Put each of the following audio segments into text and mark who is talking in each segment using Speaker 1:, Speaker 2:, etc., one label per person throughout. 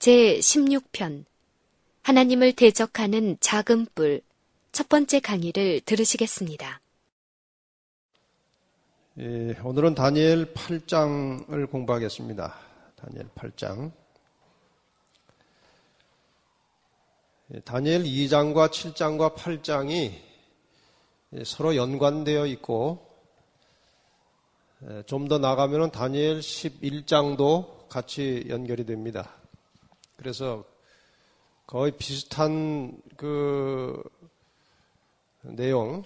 Speaker 1: 제16편 하나님을 대적하는 작은 뿔 첫 번째 강의를 들으시겠습니다.
Speaker 2: 오늘은 다니엘 8장을 공부하겠습니다. 다니엘 8장. 다니엘 2장과 7장과 8장이 서로 연관되어 있고 좀 더 나가면은 다니엘 11장도 같이 연결이 됩니다. 그래서 거의 비슷한 그 내용의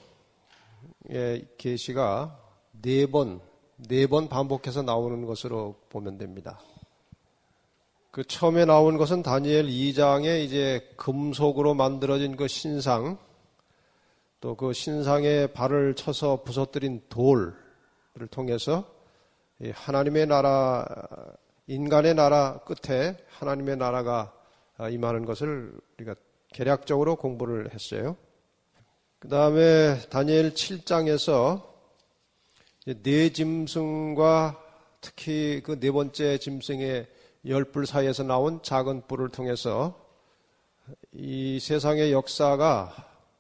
Speaker 2: 계시가 네 번 반복해서 나오는 것으로 보면 됩니다. 그 처음에 나온 것은 다니엘 2장에 이제 금속으로 만들어진 그 신상, 또 그 신상에 발을 쳐서 부서뜨린 돌을 통해서 하나님의 나라, 인간의 나라 끝에 하나님의 나라가 임하는 것을 우리가 개략적으로 공부를 했어요. 그 다음에 다니엘 7장에서 네 짐승과 특히 그 네 번째 짐승의 10뿔 사이에서 나온 작은 뿔을 통해서 이 세상의 역사가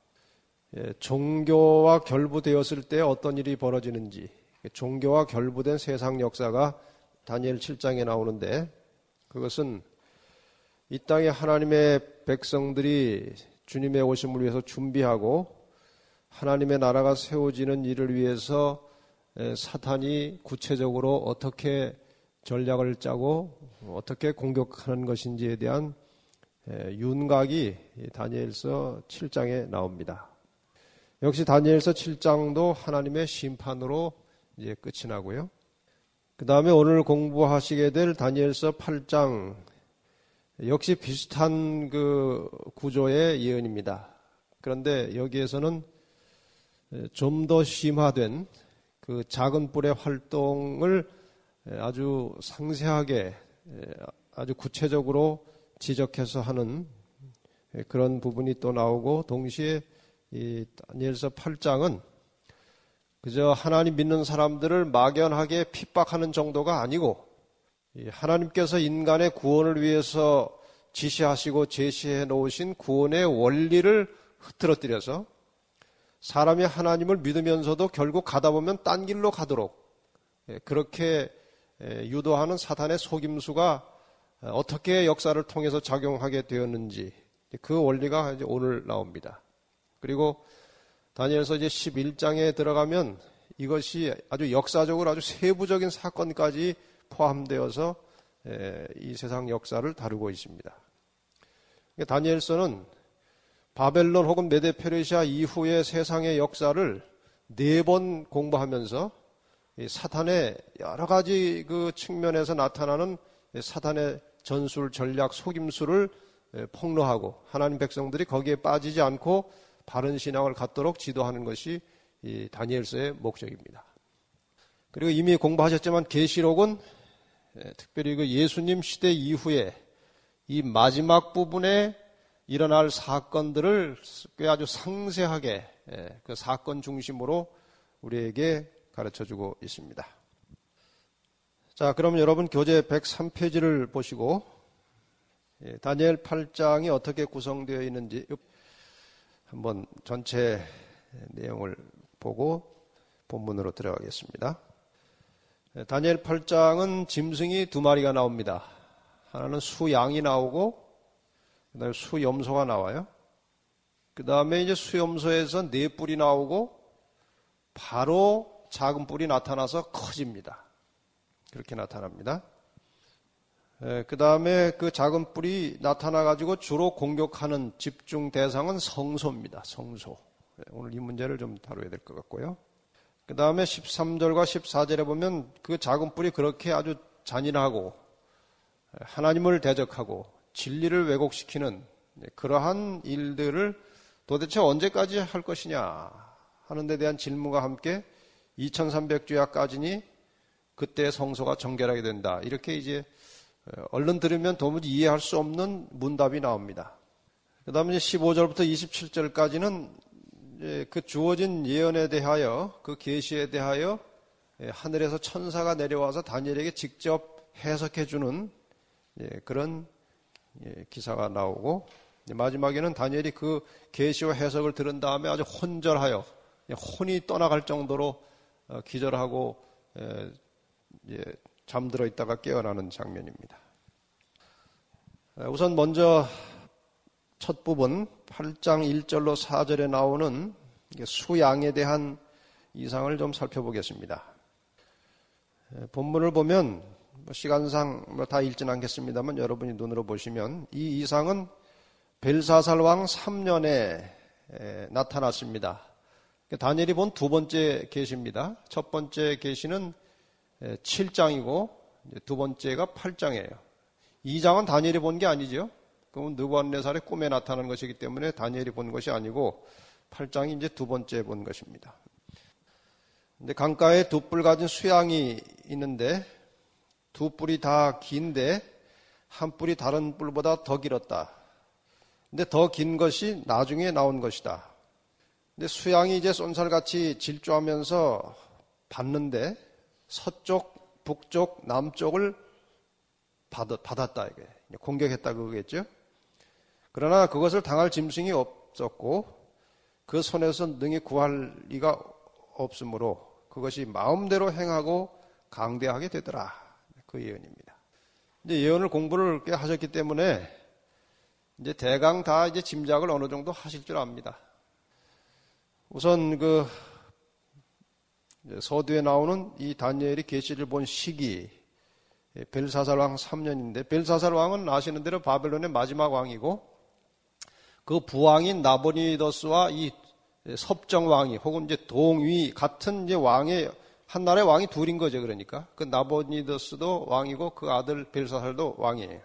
Speaker 2: 종교와 결부되었을 때 어떤 일이 벌어지는지, 종교와 결부된 세상 역사가 다니엘 7장에 나오는데, 그것은 이 땅에 하나님의 백성들이 주님의 오심을 위해서 준비하고 하나님의 나라가 세워지는 일을 위해서 사탄이 구체적으로 어떻게 전략을 짜고 어떻게 공격하는 것인지에 대한 윤곽이 다니엘서 7장에 나옵니다. 역시 다니엘서 7장도 하나님의 심판으로 이제 끝이 나고요. 그 다음에 오늘 공부하시게 될 다니엘서 8장 역시 비슷한 그 구조의 예언입니다. 그런데 여기에서는 좀 더 심화된 그 작은 뿔의 활동을 아주 상세하게 아주 구체적으로 지적해서 하는 그런 부분이 또 나오고, 동시에 이 다니엘서 8장은 그저 하나님 믿는 사람들을 막연하게 핍박하는 정도가 아니고 하나님께서 인간의 구원을 위해서 지시하시고 제시해 놓으신 구원의 원리를 흐트러뜨려서 사람이 하나님을 믿으면서도 결국 가다 보면 딴 길로 가도록 그렇게 유도하는 사탄의 속임수가 어떻게 역사를 통해서 작용하게 되었는지, 그 원리가 이제 오늘 나옵니다. 그리고 다니엘서 이제 11장에 들어가면 이것이 아주 역사적으로 아주 세부적인 사건까지 포함되어서 이 세상 역사를 다루고 있습니다. 다니엘서는 바벨론 혹은 메데 페르시아 이후의 세상의 역사를 4번 공부하면서 사탄의 여러 가지 그 측면에서 나타나는 사탄의 전술, 전략, 속임수를 폭로하고 하나님 백성들이 거기에 빠지지 않고 바른 신앙을 갖도록 지도하는 것이 이 다니엘서의 목적입니다. 그리고 이미 공부하셨지만 계시록은 특별히 그 예수님 시대 이후에 이 마지막 부분에 일어날 사건들을 꽤 아주 상세하게 그 사건 중심으로 우리에게 가르쳐주고 있습니다. 자, 그럼 여러분 교재 103페이지를 보시고 다니엘 8장이 어떻게 구성되어 있는지 한번 전체 내용을 보고 본문으로 들어가겠습니다. 다니엘 8장은 짐승이 2마리가 나옵니다. 하나는 수양이 나오고 그 다음에 수염소가 나와요. 그 다음에 이제 수염소에서 4뿔이 나오고 바로 작은 뿔이 나타나서 커집니다. 그렇게 나타납니다. 그 다음에 그 작은 뿔이 나타나가지고 주로 공격하는 집중 대상은 성소입니다. 성소. 오늘 이 문제를 좀 다뤄야 될 것 같고요. 그 다음에 13절과 14절에 보면 그 작은 뿔이 그렇게 아주 잔인하고 하나님을 대적하고 진리를 왜곡시키는 그러한 일들을 도대체 언제까지 할 것이냐 하는 데 대한 질문과 함께 2300주야까지니 그때 성소가 정결하게 된다. 이렇게 이제 얼른 들으면 도무지 이해할 수 없는 문답이 나옵니다. 그 다음에 15절부터 27절까지는 그 주어진 예언에 대하여, 그 계시에 대하여 하늘에서 천사가 내려와서 다니엘에게 직접 해석해 주는 그런 기사가 나오고 마지막에는 다니엘이 그 계시와 해석을 들은 다음에 아주 혼절하여 혼이 떠나갈 정도로 기절하고 잠들어 있다가 깨어나는 장면입니다. 우선 먼저 첫 부분 8장 1절로 4절에 나오는 수양에 대한 이상을 좀 살펴보겠습니다. 본문을 보면 시간상 다 읽지는 않겠습니다만 여러분이 눈으로 보시면 이 이상은 벨사살 왕 3년에 나타났습니다. 다니엘이 본 두 번째 계시입니다. 첫 번째 계시는 7장이고 두 번째가 8장이에요. 2장은 다니엘이 본 게 아니죠. 그건 느부갓네살의 꿈에 나타난 것이기 때문에 다니엘이 본 것이 아니고 8장이 이제 두 번째 본 것입니다. 근데 강가에 두 뿔 가진 수양이 있는데 두 뿔이 다 긴데 한 뿔이 다른 뿔보다 더 길었다. 근데 더 긴 것이 나중에 나온 것이다. 근데 수양이 이제 쏜살같이 질주하면서 봤는데 서쪽, 북쪽, 남쪽을 받았다. 이게 공격했다 그거겠죠. 그러나 그것을 당할 짐승이 없었고 그 손에서 능히 구할 리가 없으므로 그것이 마음대로 행하고 강대하게 되더라. 그 예언입니다. 이제 예언을 공부를 꽤 하셨기 때문에 이제 대강 다 이제 짐작을 어느 정도 하실 줄 압니다. 우선 그 서두에 나오는 이 다니엘이 계시를 본 시기 벨사살 왕 3년인데 벨사살 왕은 아시는 대로 바벨론의 마지막 왕이고 그 부왕인 나보니더스와 이 섭정 왕이 혹은 이제 동위 같은 이제 왕의 한 나라의 왕이 둘인 거죠. 그러니까 그 나보니더스도 왕이고 그 아들 벨사살도 왕이에요.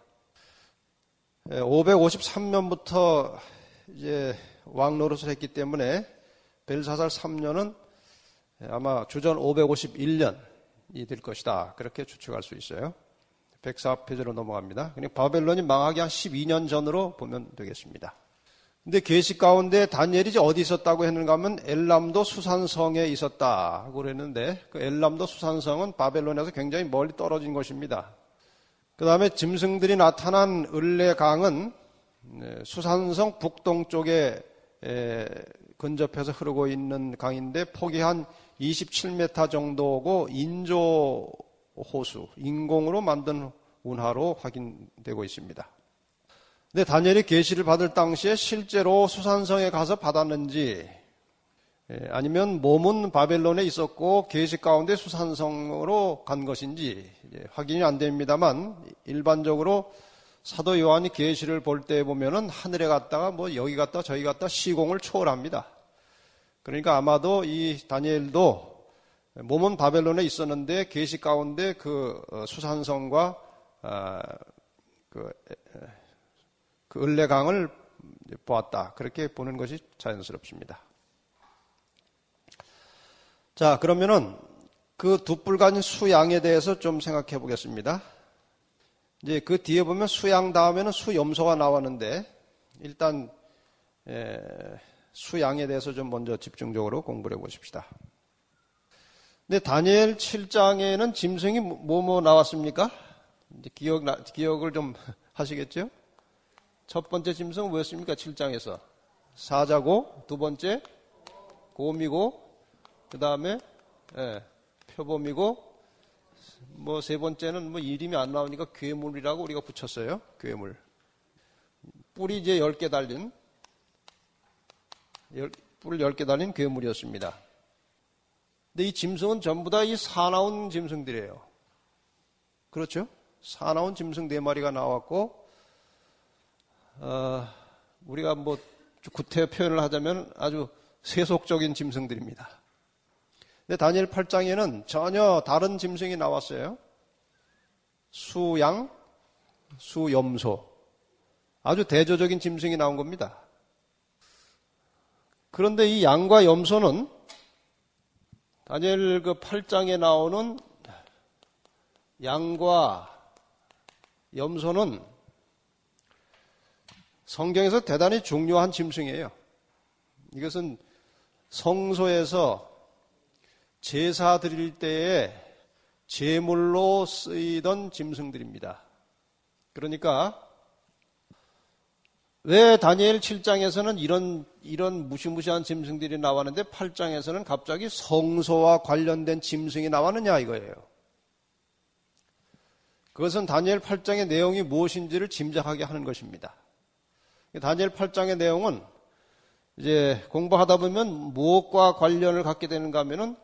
Speaker 2: 553년부터 이제 왕 노릇을 했기 때문에 벨사살 3년은 아마 주전 551년이 될 것이다. 그렇게 추측할 수 있어요. 104페이지로 넘어갑니다. 그러니까 바벨론이 망하기 한 12년 전으로 보면 되겠습니다. 근데 계시 가운데 다니엘이 이제 어디 있었다고 했는가 하면 엘람도 수산성에 있었다고 그랬는데 그 엘람도 수산성은 바벨론에서 굉장히 멀리 떨어진 곳입니다. 그 다음에 짐승들이 나타난 을레강은 수산성 북동쪽에 근접해서 흐르고 있는 강인데 폭이 한 27m 정도고 인조 호수, 인공으로 만든 운하로 확인되고 있습니다. 근데 다니엘이 계시를 받을 당시에 실제로 수산성에 가서 받았는지 아니면 몸은 바벨론에 있었고 계시 가운데 수산성으로 간 것인지 확인이 안 됩니다만 일반적으로 사도 요한이 계시를 볼 때 보면은 하늘에 갔다가 뭐 여기 갔다 저기 갔다 시공을 초월합니다. 그러니까 아마도 이 다니엘도 몸은 바벨론에 있었는데 계시 가운데 그 수산성과 그 을레강을 보았다. 그렇게 보는 것이 자연스럽습니다. 자, 그러면은 그 두 뿔 가진 수양에 대해서 좀 생각해 보겠습니다. 이제 그 뒤에 보면 수양 다음에는 수염소가 나왔는데 일단 수양에 대해서 좀 먼저 집중적으로 공부해 보십시다. 근데 다니엘 7장에는 짐승이 뭐 나왔습니까? 이제 기억을 좀 하시겠죠? 첫 번째 짐승은 뭐였습니까? 7장에서 사자고, 두 번째 곰이고, 그 다음에 표범이고, 뭐 세 번째는 뭐 이름이 안 나오니까 괴물이라고 우리가 붙였어요. 괴물. 뿔이 이제 10개 달린 뿔 10개 달린 괴물이었습니다. 근데 이 짐승은 전부 다 이 사나운 짐승들이에요. 그렇죠? 사나운 짐승 4마리가 나왔고 우리가 뭐 구태 표현을 하자면 아주 세속적인 짐승들입니다. 근데 다니엘 8장에는 전혀 다른 짐승이 나왔어요. 수양, 수염소. 아주 대조적인 짐승이 나온 겁니다. 그런데 이 양과 염소는 다니엘 그 8장에 나오는 양과 염소는 성경에서 대단히 중요한 짐승이에요. 이것은 성소에서 제사 드릴 때에 제물로 쓰이던 짐승들입니다. 그러니까 왜 다니엘 7장에서는 이런 무시무시한 짐승들이 나왔는데 8장에서는 갑자기 성소와 관련된 짐승이 나왔느냐 이거예요. 그것은 다니엘 8장의 내용이 무엇인지를 짐작하게 하는 것입니다. 다니엘 8장의 내용은 이제 공부하다 보면 무엇과 관련을 갖게 되는가 하면은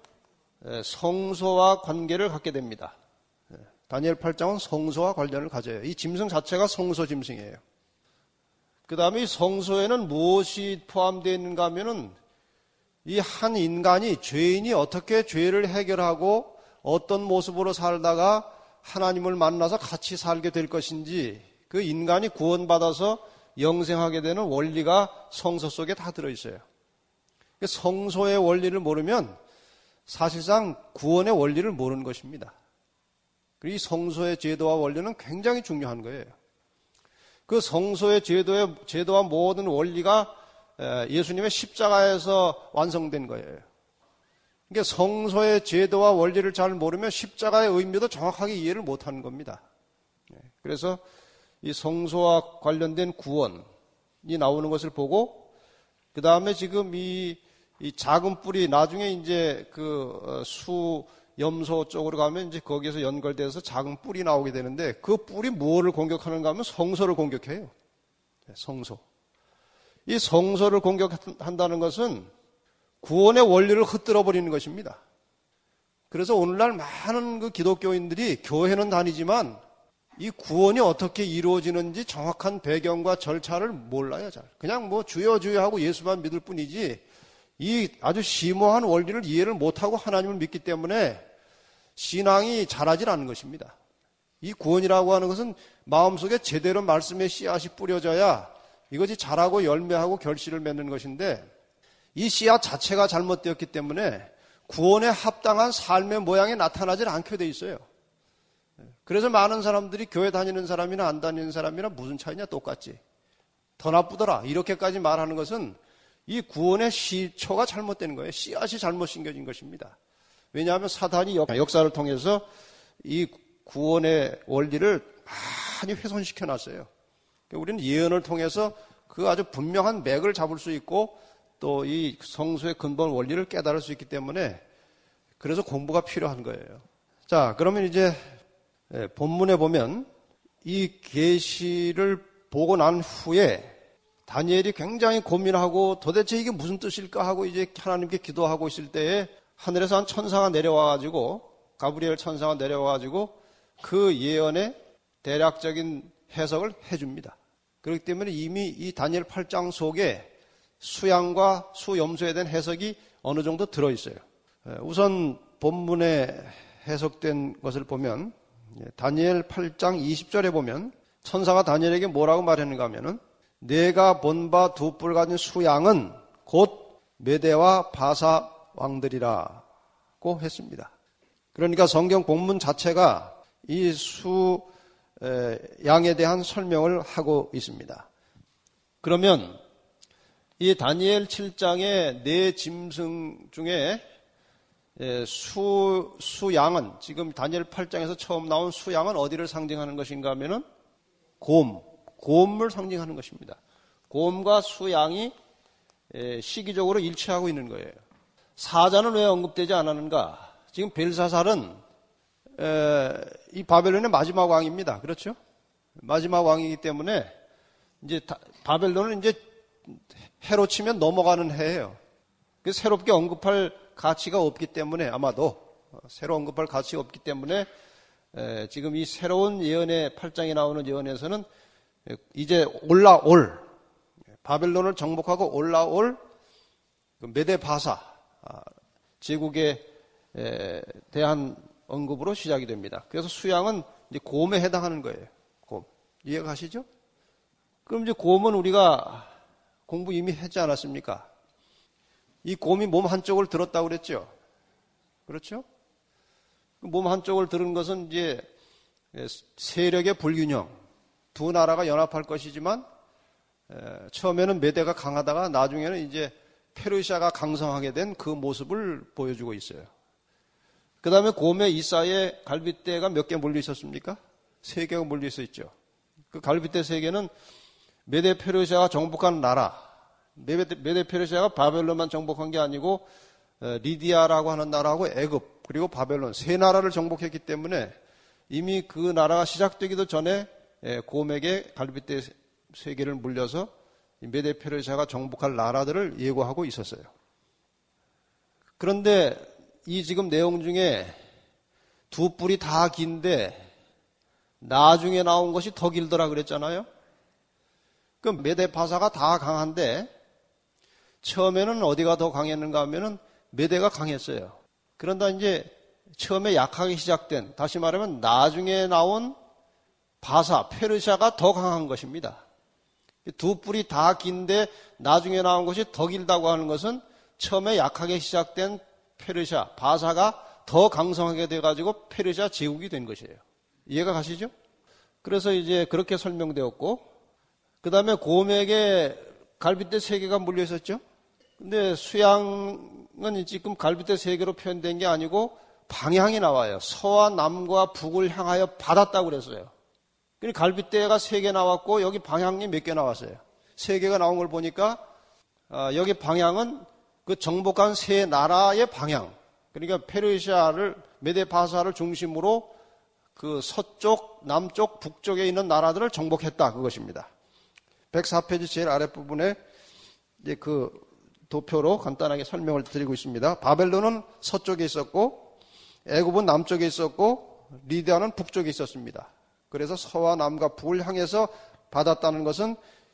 Speaker 2: 성소와 관계를 갖게 됩니다. 다니엘 8장은 성소와 관련을 가져요. 이 짐승 자체가 성소 짐승이에요. 그 다음에 이 성소에는 무엇이 포함되어 있는가 하면은 이 한 인간이, 죄인이 어떻게 죄를 해결하고 어떤 모습으로 살다가 하나님을 만나서 같이 살게 될 것인지, 그 인간이 구원받아서 영생하게 되는 원리가 성소 속에 다 들어있어요. 성소의 원리를 모르면 사실상 구원의 원리를 모르는 것입니다. 이 성소의 제도와 원리는 굉장히 중요한 거예요. 그 성소의 제도와 모든 원리가 예수님의 십자가에서 완성된 거예요. 그러니까 성소의 제도와 원리를 잘 모르면 십자가의 의미도 정확하게 이해를 못하는 겁니다. 그래서 이 성소와 관련된 구원이 나오는 것을 보고, 그 다음에 지금 이 작은 뿔이 나중에 이제 그 수염소 쪽으로 가면 이제 거기에서 연결돼서 작은 뿔이 나오게 되는데, 그 뿔이 무엇을 공격하는가 하면 성소를 공격해요. 성소. 이 성소를 공격한다는 것은 구원의 원리를 흩뜨려 버리는 것입니다. 그래서 오늘날 많은 그 기독교인들이 교회는 다니지만 이 구원이 어떻게 이루어지는지 정확한 배경과 절차를 몰라요. 잘. 그냥 뭐 주여 주여 하고 예수만 믿을 뿐이지 이 아주 심오한 원리를 이해를 못하고 하나님을 믿기 때문에 신앙이 자라질 않는 것입니다. 이 구원이라고 하는 것은 마음속에 제대로 말씀의 씨앗이 뿌려져야 이것이 자라고 열매하고 결실을 맺는 것인데, 이 씨앗 자체가 잘못되었기 때문에 구원에 합당한 삶의 모양이 나타나질 않게 돼 있어요. 그래서 많은 사람들이 교회 다니는 사람이나 안 다니는 사람이나 무슨 차이냐, 똑같지. 더 나쁘더라, 이렇게까지 말하는 것은 이 구원의 시초가 잘못된 거예요. 씨앗이 잘못 심겨진 것입니다. 왜냐하면 사단이 역사를 통해서 이 구원의 원리를 많이 훼손시켜 놨어요. 우리는 예언을 통해서 그 아주 분명한 맥을 잡을 수 있고 또 이 성소의 근본 원리를 깨달을 수 있기 때문에 그래서 공부가 필요한 거예요. 자, 그러면 이제 본문에 보면 이 계시를 보고 난 후에 다니엘이 굉장히 고민하고 도대체 이게 무슨 뜻일까 하고 이제 하나님께 기도하고 있을 때에 하늘에서 한 천사가 내려와가지고, 가브리엘 천사가 내려와가지고 그 예언의 대략적인 해석을 해줍니다. 그렇기 때문에 이미 이 다니엘 8장 속에 수양과 수염소에 대한 해석이 어느 정도 들어있어요. 우선 본문에 해석된 것을 보면 다니엘 8장 20절에 보면 천사가 다니엘에게 뭐라고 말했는가 하면은, 내가 본 바 두 뿔 가진 수양은 곧 메대와 바사 왕들이라고 했습니다. 그러니까 성경 본문 자체가 이 양에 대한 설명을 하고 있습니다. 그러면 이 다니엘 7장의 네 짐승 중에 수양은, 지금 다니엘 8장에서 처음 나온 수양은 어디를 상징하는 것인가 하면은 곰을 상징하는 것입니다. 곰과 수양이 시기적으로 일치하고 있는 거예요. 사자는 왜 언급되지 않았는가? 지금 벨사살은 이 바벨론의 마지막 왕입니다. 그렇죠? 마지막 왕이기 때문에 이제 바벨론은 이제 해로 치면 넘어가는 해예요. 그래서 새롭게 언급할 가치가 없기 때문에, 아마도 새로 언급할 가치가 없기 때문에 지금 이 새로운 예언의 8장에 나오는 예언에서는 이제 올라올, 바벨론을 정복하고 올라올 메데바사 제국에 대한 언급으로 시작이 됩니다. 그래서 수양은 이제 곰에 해당하는 거예요. 곰. 이해가 가시죠? 그럼 이제 곰은 우리가 공부 이미 했지 않았습니까? 이 곰이 몸 한쪽을 들었다고 그랬죠? 그렇죠? 몸 한쪽을 들은 것은 이제 세력의 불균형, 두 나라가 연합할 것이지만 처음에는 메대가 강하다가 나중에는 이제 페르시아가 강성하게 된 그 모습을 보여주고 있어요. 그 다음에 곰의 이 사이에 갈빗대가 몇 개 몰려 있었습니까? 3개가 몰려 있어 있죠. 그 갈빗대 3개는 메데 페르시아가 정복한 나라, 메데 페르시아가 바벨론만 정복한 게 아니고 리디아라고 하는 나라하고 애굽 그리고 바벨론 세 나라를 정복했기 때문에 이미 그 나라가 시작되기도 전에 고맥의 갈빗대 세 개를 물려서 메데 페르시아가 정복할 나라들을 예고하고 있었어요. 그런데 이 지금 내용 중에 두 뿔이 다 긴데 나중에 나온 것이 더 길더라 그랬잖아요. 그 메데 바사가 다 강한데 처음에는 어디가 더 강했는가 하면은 메데가 강했어요. 그런다 이제 처음에 약하게 시작된, 다시 말하면 나중에 나온 바사, 페르시아가 더 강한 것입니다. 두 뿔이 다 긴데 나중에 나온 것이 더 길다고 하는 것은 처음에 약하게 시작된 페르시아, 바사가 더 강성하게 돼가지고 페르시아 제국이 된 것이에요. 이해가 가시죠? 그래서 이제 그렇게 설명되었고, 그 다음에 고맥에 갈빗대 세 개가 물려 있었죠? 근데 수양은 지금 갈빗대 세 개로 표현된 게 아니고 방향이 나와요. 서와 남과 북을 향하여 받았다고 그랬어요. 그러니까 갈빗대가 세 개 나왔고 여기 방향이 몇 개 나왔어요. 세 개가 나온 걸 보니까 여기 방향은 그 정복한 세 나라의 방향. 그러니까 페르시아를 메데 바사를 중심으로 그 서쪽, 남쪽, 북쪽에 있는 나라들을 정복했다 그것입니다. 104페이지 제일 아랫부분에 이제 그 도표로 간단하게 설명을 드리고 있습니다. 바벨론은 서쪽에 있었고 애굽은 남쪽에 있었고 리디아는 북쪽에 있었습니다. 그래서 서와 남과 북을 향해서 받았다는 것은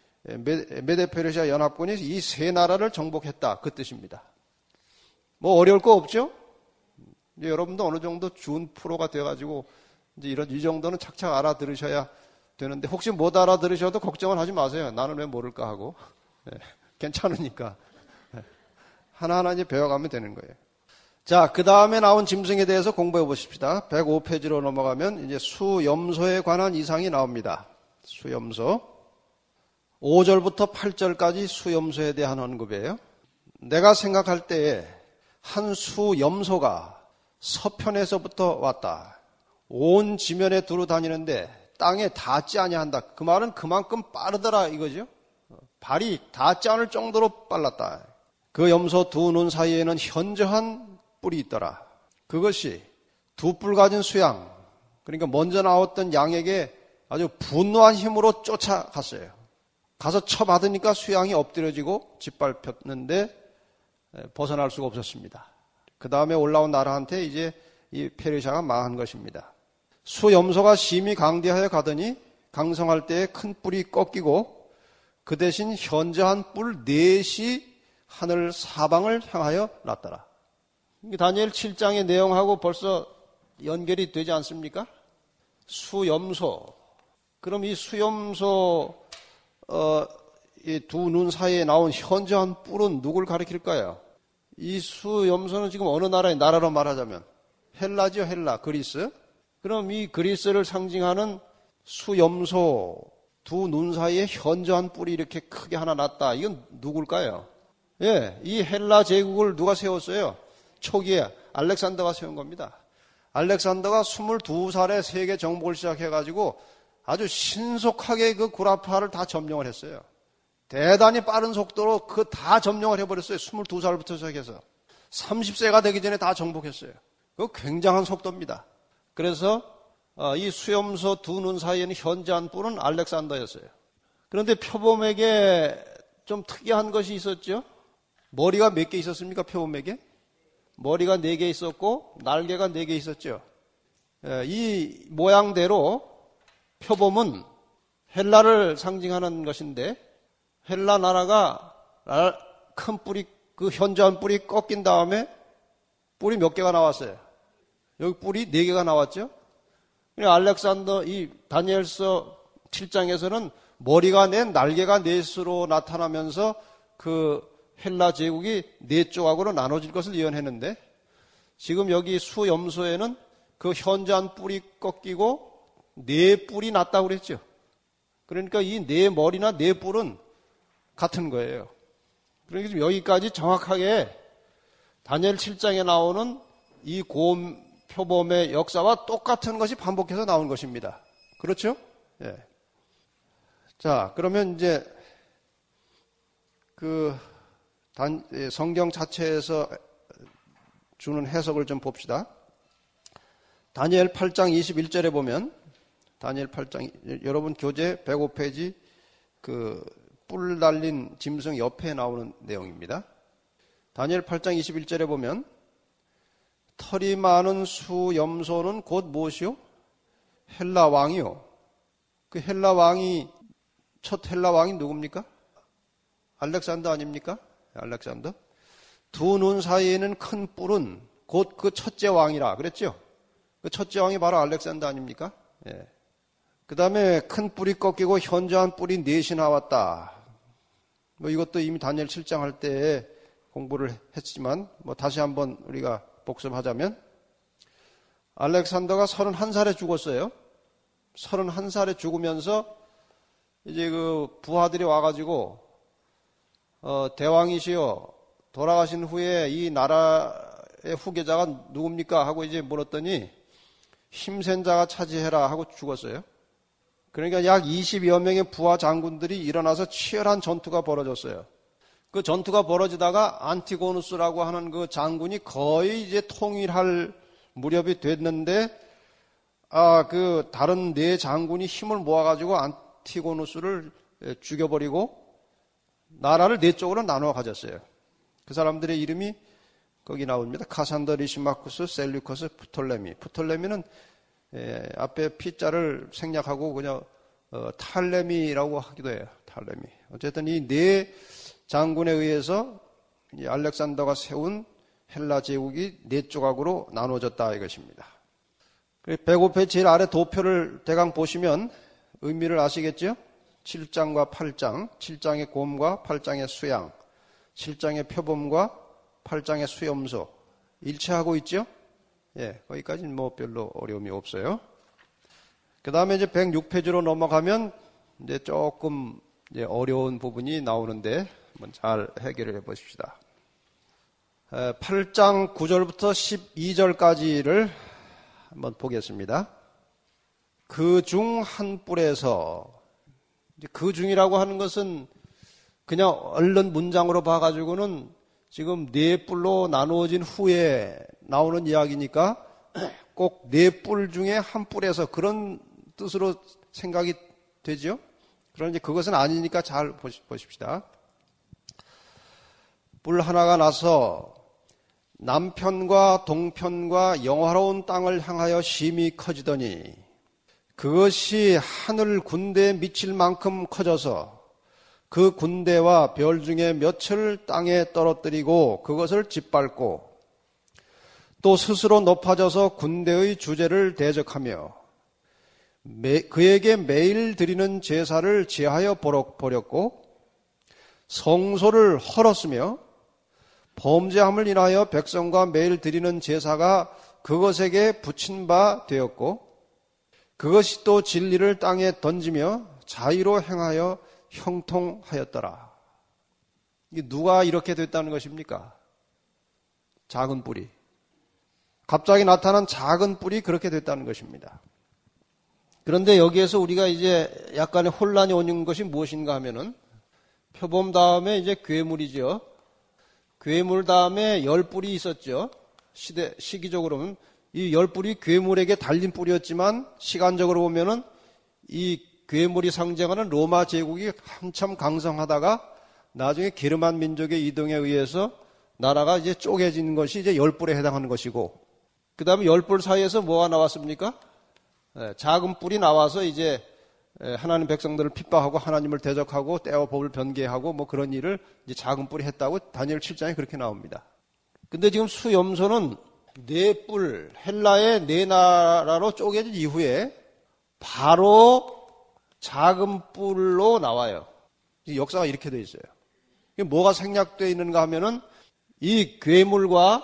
Speaker 2: 메데 페르시아 연합군이 이 세 나라를 정복했다 그 뜻입니다. 뭐 어려울 거 없죠? 이제 여러분도 어느 정도 준 프로가 돼가지고 이제 이 정도는 착착 알아들으셔야 되는데 혹시 못 알아들으셔도 걱정을 하지 마세요. 나는 왜 모를까 하고 괜찮으니까 하나하나 이제 배워가면 되는 거예요. 자, 그 다음에 나온 짐승에 대해서 공부해 보십시다. 105페이지로 넘어가면 이제 수염소에 관한 이상이 나옵니다. 수염소. 5절부터 8절까지 수염소에 대한 언급이에요. 내가 생각할 때에 한 수염소가 서편에서부터 왔다. 온 지면에 두루 다니는데 땅에 닿지 아니한다. 그 말은 그만큼 빠르더라 이거죠. 발이 닿지 않을 정도로 빨랐다. 그 염소 두 눈 사이에는 현저한 뿔이 있더라. 그것이 두 뿔 가진 수양, 그러니까 먼저 나왔던 양에게 아주 분노한 힘으로 쫓아갔어요. 가서 쳐받으니까 수양이 엎드려지고 짓밟혔는데 벗어날 수가 없었습니다. 그 다음에 올라온 나라한테 이제 이 페르시아가 망한 것입니다. 수염소가 심히 강대하여 가더니 강성할 때에 큰 뿔이 꺾이고 그 대신 현저한 뿔 넷이 하늘 사방을 향하여 났더라. 다니엘 7장의 내용하고 벌써 연결이 되지 않습니까? 수염소. 그럼 이 수염소 이 두 눈 사이에 나온 현저한 뿔은 누굴 가리킬까요? 이 수염소는 지금 어느 나라의 나라로 말하자면 헬라죠, 헬라, 그리스. 그럼 이 그리스를 상징하는 수염소 두 눈 사이에 현저한 뿔이 이렇게 크게 하나 났다. 이건 누굴까요? 예, 이 헬라 제국을 누가 세웠어요? 초기에 알렉산더가 세운 겁니다. 알렉산더가 22살에 세계 정복을 시작해가지고 아주 신속하게 그 구라파를 다 점령을 했어요. 대단히 빠른 속도로 그 다 점령을 해버렸어요. 22살부터 시작해서 30세가 되기 전에 다 정복했어요. 그 굉장한 속도입니다. 그래서 이 수염소 두 눈 사이에는 현저한 뿔은 알렉산더였어요. 그런데 표범에게 좀 특이한 것이 있었죠. 머리가 몇 개 있었습니까? 표범에게? 머리가 4개 있었고 날개가 4개 있었죠. 이 모양대로 표범은 헬라를 상징하는 것인데 헬라 나라가 큰 뿔이 그 현저한 뿔이 꺾인 다음에 뿔이 몇 개가 나왔어요. 여기 뿔이 4개가 나왔죠. 알렉산더 이 다니엘서 7장에서는 머리가 넷 날개가 넷으로 나타나면서 그 헬라 제국이 4조각으로 나눠질 것을 예언했는데 지금 여기 수염소에는 그 현저한 뿔이 꺾이고 4뿔이 났다고 그랬죠. 그러니까 이 4머리나 4뿔은 같은 거예요. 그러니까 지금 여기까지 정확하게 다니엘 7장에 나오는 이 표범의 역사와 똑같은 것이 반복해서 나온 것입니다. 그렇죠? 예. 자, 그러면 이제 성경 자체에서 주는 해석을 좀 봅시다. 다니엘 8장 21절에 보면, 다니엘 8장, 여러분 교재 105페이지 뿔 달린 짐승 옆에 나오는 내용입니다. 다니엘 8장 21절에 보면, 털이 많은 수염소는 곧 무엇이요? 헬라 왕이요. 그 헬라 왕이, 첫 헬라 왕이 누굽니까? 알렉산더 아닙니까? 알렉산더. 두 눈 사이에는 큰 뿔은 곧 그 첫째 왕이라 그랬죠? 그 첫째 왕이 바로 알렉산더 아닙니까? 예. 그 다음에 큰 뿔이 꺾이고 현저한 뿔이 넷이 나왔다. 뭐 이것도 이미 다니엘 7장 할 때 공부를 했지만, 뭐 다시 한번 우리가 복습하자면, 알렉산더가 31살에 죽었어요. 31살에 죽으면서 이제 그 부하들이 와가지고 대왕이시여, 돌아가신 후에 이 나라의 후계자가 누굽니까? 하고 이제 물었더니 힘센 자가 차지해라 하고 죽었어요. 그러니까 약 20여 명의 부하 장군들이 일어나서 치열한 전투가 벌어졌어요. 그 전투가 벌어지다가 안티고누스라고 하는 그 장군이 거의 이제 통일할 무렵이 됐는데, 그 다른 네 장군이 힘을 모아가지고 안티고누스를 죽여버리고 나라를 네 쪽으로 나눠 가졌어요. 그 사람들의 이름이 거기 나옵니다. 카산더, 리시마쿠스, 셀류커스, 프톨레미. 프톨레미는 앞에 P자를 생략하고 그냥 탈레미라고 하기도 해요. 탈레미. 어쨌든 이 네 장군에 의해서 이 알렉산더가 세운 헬라 제국이 네 조각으로 나눠졌다 이것입니다. 105페이지 제일 아래 도표를 대강 보시면 의미를 아시겠죠? 7장과 8장, 7장의 곰과 8장의 수양, 7장의 표범과 8장의 수염소 일치하고 있죠? 예, 거기까지는 뭐 별로 어려움이 없어요. 그 다음에 이제 106페이지로 넘어가면 이제 조금 이제 어려운 부분이 나오는데 한번 잘 해결을 해 보십시다. 8장 9절부터 12절까지를 한번 보겠습니다. 그 중 한 뿔에서, 그 중이라고 하는 것은 그냥 얼른 문장으로 봐가지고는 지금 네 뿔로 나누어진 후에 나오는 이야기니까 꼭 네 뿔 중에 한 뿔에서 그런 뜻으로 생각이 되죠. 그런데 그것은 아니니까 잘 보십시다. 뿔 하나가 나서 남편과 동편과 영화로운 땅을 향하여 심히 커지더니 그것이 하늘 군대에 미칠 만큼 커져서 그 군대와 별 중에 몇을 땅에 떨어뜨리고 그것을 짓밟고 또 스스로 높아져서 군대의 주제를 대적하며 그에게 매일 드리는 제사를 제하여 버렸고 성소를 헐었으며 범죄함을 인하여 백성과 매일 드리는 제사가 그것에게 붙인 바 되었고 그것이 또 진리를 땅에 던지며 자의로 행하여 형통하였더라. 이게 누가 이렇게 됐다는 것입니까? 작은 뿔이. 갑자기 나타난 작은 뿔이 그렇게 됐다는 것입니다. 그런데 여기에서 우리가 이제 약간의 혼란이 오는 것이 무엇인가 하면은 표범 다음에 이제 괴물이죠. 괴물 다음에 열뿔이 있었죠. 시기적으로는 이 열뿔이 괴물에게 달린 뿔이었지만 시간적으로 보면은 이 괴물이 상징하는 로마 제국이 한참 강성하다가 나중에 게르만 민족의 이동에 의해서 나라가 이제 쪼개진 것이 이제 열뿔에 해당하는 것이고, 그 다음에 열뿔 사이에서 뭐가 나왔습니까? 작은 뿔이 나와서 이제 하나님 백성들을 핍박하고 하나님을 대적하고 때와 법을 변개하고 뭐 그런 일을 이제 작은 뿔이 했다고 다니엘 7장에 그렇게 나옵니다. 근데 지금 수염소는 네 뿔, 헬라의 네 나라로 쪼개진 이후에 바로 작은 뿔로 나와요. 역사가 이렇게 돼 있어요. 뭐가 생략되어 있는가 하면은 이 괴물과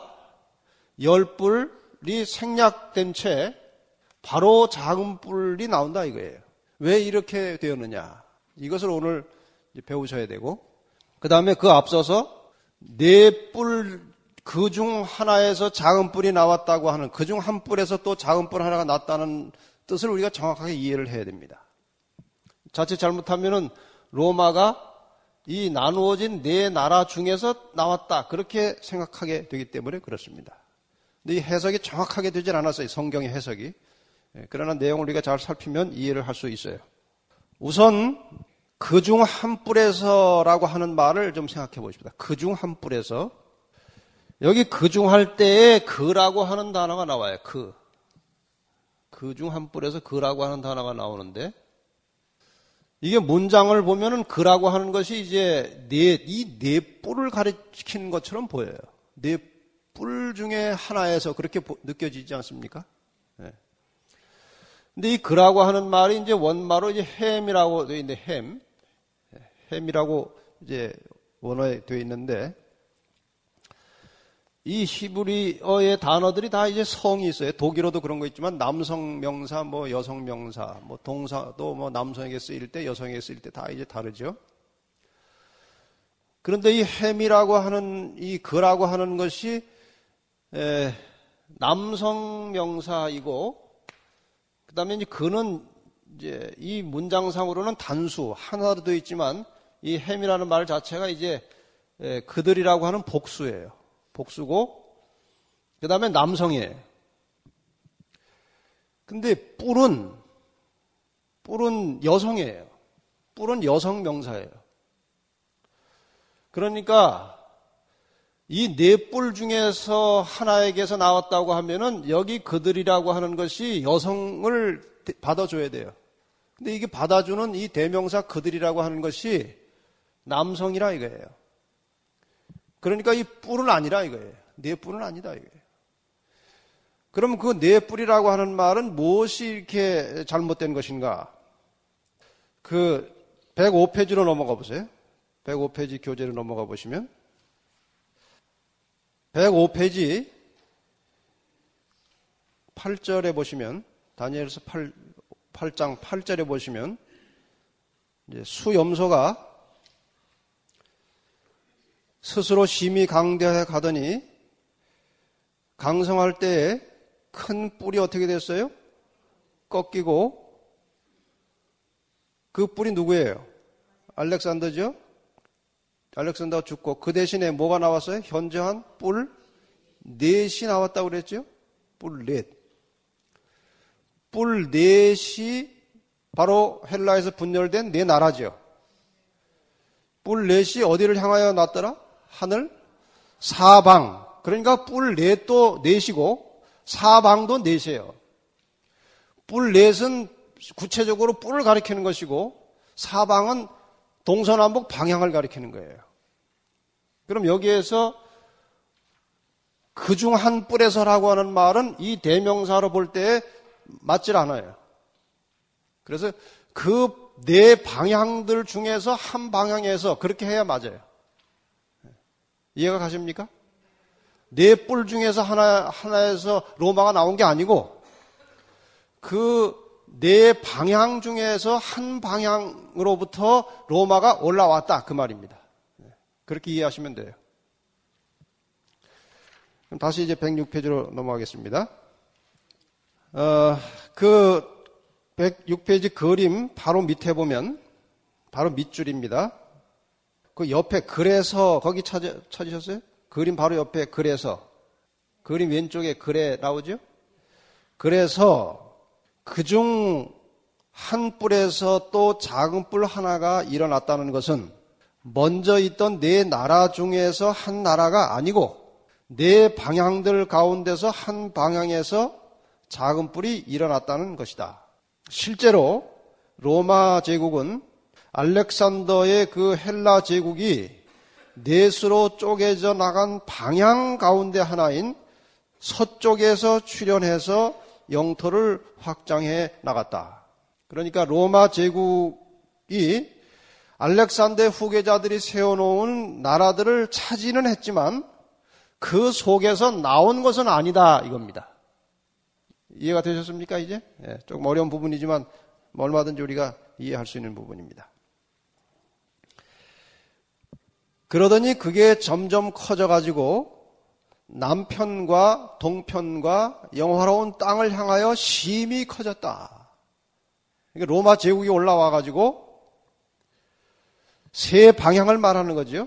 Speaker 2: 열뿔이 생략된 채 바로 작은 뿔이 나온다 이거예요. 왜 이렇게 되었느냐? 이것을 오늘 배우셔야 되고, 그 다음에 그 앞서서 네 뿔 그 중 하나에서 작은 뿔이 나왔다고 하는 그 중 한 뿔에서 또 작은 뿔 하나가 났다는 뜻을 우리가 정확하게 이해를 해야 됩니다. 자칫 잘못하면은 로마가 이 나누어진 네 나라 중에서 나왔다. 그렇게 생각하게 되기 때문에 그렇습니다. 근데 이 해석이 정확하게 되질 않았어요. 성경의 해석이. 그러나 내용을 우리가 잘 살피면 이해를 할 수 있어요. 우선 그중 한 뿔에서라고 하는 말을 좀 생각해 보십시다. 그중 한 뿔에서. 여기 그중 할 때에 그라고 하는 단어가 나와요. 그중 한 뿔에서 그라고 하는 단어가 나오는데 이게 문장을 보면은 그라고 하는 것이 이제 이 네 뿔을 가리키는 것처럼 보여요. 네 뿔 중에 하나에서 그렇게 느껴지지 않습니까? 네. 근데 이 그라고 하는 말이 이제 원말로 이제 햄이라고 되어 있는데 햄이라고 이제 원어에 되어 있는데 이 히브리어의 단어들이 다 이제 성이 있어요. 독일어도 그런 거 있지만 남성 명사, 뭐 여성 명사, 뭐 동사도 뭐 남성에게 쓰일 때, 여성에게 쓰일 때 다 이제 다르죠. 그런데 이 햄이라고 하는 이 그라고 하는 것이 남성 명사이고, 그다음에 이제 그는 이제 이 문장상으로는 단수 하나로 되어 있지만 이 햄이라는 말 자체가 이제 그들이라고 하는 복수예요. 복수고, 그 다음에 남성이에요. 근데 뿔은 여성이에요. 뿔은 여성 명사예요. 그러니까 이 네 뿔 중에서 하나에게서 나왔다고 하면은 여기 그들이라고 하는 것이 여성을 받아줘야 돼요. 근데 이게 받아주는 이 대명사 그들이라고 하는 것이 남성이라 이거예요. 그러니까 이 뿔은 아니라 이거예요. 네 뿔은 아니다 이거예요. 그럼 그 네 뿔이라고 하는 말은 무엇이 이렇게 잘못된 것인가? 그 105페이지로 넘어가 보세요. 105페이지 교재로 넘어가 보시면 105페이지 8절에 보시면 다니엘서 8장 8절에 보시면 이제 수염소가 스스로 심히 강대해 가더니 강성할 때에 큰 뿔이 어떻게 됐어요? 꺾이고 그 뿔이 누구예요? 알렉산더죠? 알렉산더가 죽고 그 대신에 뭐가 나왔어요? 현저한 뿔 넷이 나왔다고 그랬죠? 뿔 넷. 뿔 넷이 바로 헬라에서 분열된 네 나라죠. 뿔 넷이 어디를 향하여 났더라? 하늘? 사방. 그러니까 뿔 넷도 넷이고 사방도 넷이에요. 뿔 넷은 구체적으로 뿔을 가리키는 것이고 사방은 동서남북 방향을 가리키는 거예요. 그럼 여기에서 그중 한 뿔에서라고 하는 말은 이 대명사로 볼 때 맞질 않아요. 그래서 그 네 방향들 중에서 한 방향에서 그렇게 해야 맞아요. 이해가 가십니까? 네 뿔 중에서 하나에서 로마가 나온 게 아니고 그 네 방향 중에서 한 방향으로부터 로마가 올라왔다 그 말입니다. 그렇게 이해하시면 돼요. 그럼 다시 이제 106페이지로 넘어가겠습니다. 그 106페이지 그림 바로 밑에 보면 바로 밑줄입니다. 그 옆에 그래서 거기 찾으셨어요? 그림 바로 옆에 그래서 그림 왼쪽에 그래 나오죠? 그래서 그중 한 뿔에서 또 작은 뿔 하나가 일어났다는 것은 먼저 있던 네 나라 중에서 한 나라가 아니고 네 방향들 가운데서 한 방향에서 작은 뿔이 일어났다는 것이다. 실제로 로마 제국은 알렉산더의 그 헬라 제국이 넷으로 쪼개져 나간 방향 가운데 하나인 서쪽에서 출현해서 영토를 확장해 나갔다. 그러니까 로마 제국이 알렉산더의 후계자들이 세워놓은 나라들을 차지는 했지만 그 속에서 나온 것은 아니다 이겁니다. 이해가 되셨습니까 이제? 예, 조금 어려운 부분이지만 얼마든지 우리가 이해할 수 있는 부분입니다. 그러더니 그게 점점 커져가지고 남편과 동편과 영화로운 땅을 향하여 심히 커졌다. 그러니까 로마 제국이 올라와가지고 세 방향을 말하는 거죠.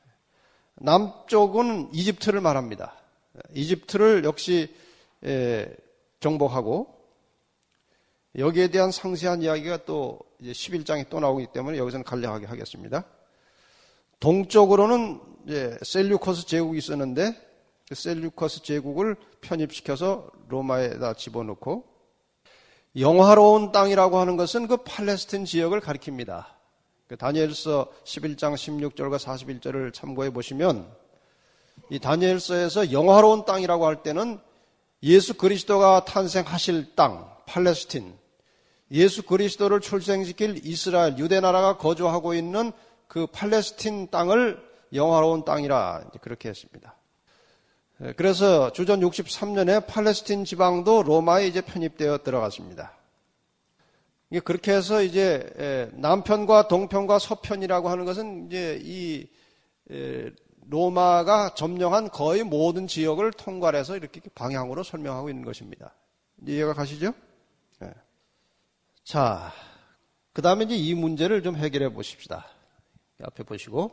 Speaker 2: 남쪽은 이집트를 말합니다. 이집트를 역시 정복하고 여기에 대한 상세한 이야기가 또 이제 11장에 또 나오기 때문에 여기서는 간략하게 하겠습니다. 동쪽으로는 이제 셀류커스 제국이 있었는데 그 셀류커스 제국을 편입시켜서 로마에다 집어넣고 영화로운 땅이라고 하는 것은 그 팔레스틴 지역을 가리킵니다. 그 다니엘서 11장 16절과 41절을 참고해 보시면 이 다니엘서에서 영화로운 땅이라고 할 때는 예수 그리스도가 탄생하실 땅, 팔레스틴, 예수 그리스도를 출생시킬 이스라엘, 유대 나라가 거주하고 있는 그 팔레스틴 땅을 영화로운 땅이라 그렇게 했습니다. 그래서 주전 63년에 팔레스틴 지방도 로마에 이제 편입되어 들어갔습니다. 그렇게 해서 이제 남편과 동편과 서편이라고 하는 것은 이제 이 로마가 점령한 거의 모든 지역을 통괄해서 이렇게 방향으로 설명하고 있는 것입니다. 이해가 가시죠? 네. 자, 그 다음에 이제 이 문제를 좀 해결해 보십시다. 앞에 보시고.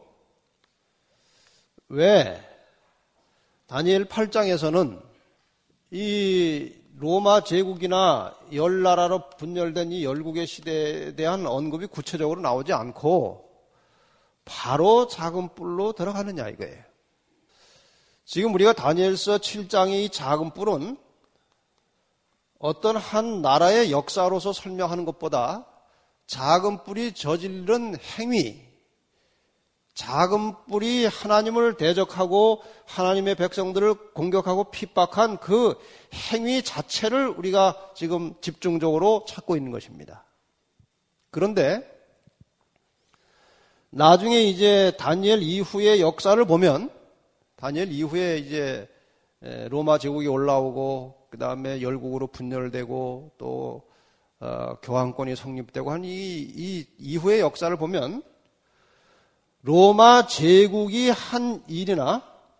Speaker 2: 왜 다니엘 8장에서는 이 로마 제국이나 열 나라로 분열된 이 열국의 시대에 대한 언급이 구체적으로 나오지 않고 바로 작은 뿔로 들어가느냐 이거예요. 지금 우리가 다니엘서 7장의 이 작은 뿔은 어떤 한 나라의 역사로서 설명하는 것보다 작은 뿔이 저지른 행위, 작은 뿔이 하나님을 대적하고 하나님의 백성들을 공격하고 핍박한 그 행위 자체를 우리가 지금 집중적으로 찾고 있는 것입니다. 그런데 나중에 이제 다니엘 이후의 역사를 보면 다니엘 이후에 이제 로마 제국이 올라오고 그 다음에 열국으로 분열되고 또 교황권이 성립되고 한 이 이후의 역사를 보면 로마 제국이 한 일이나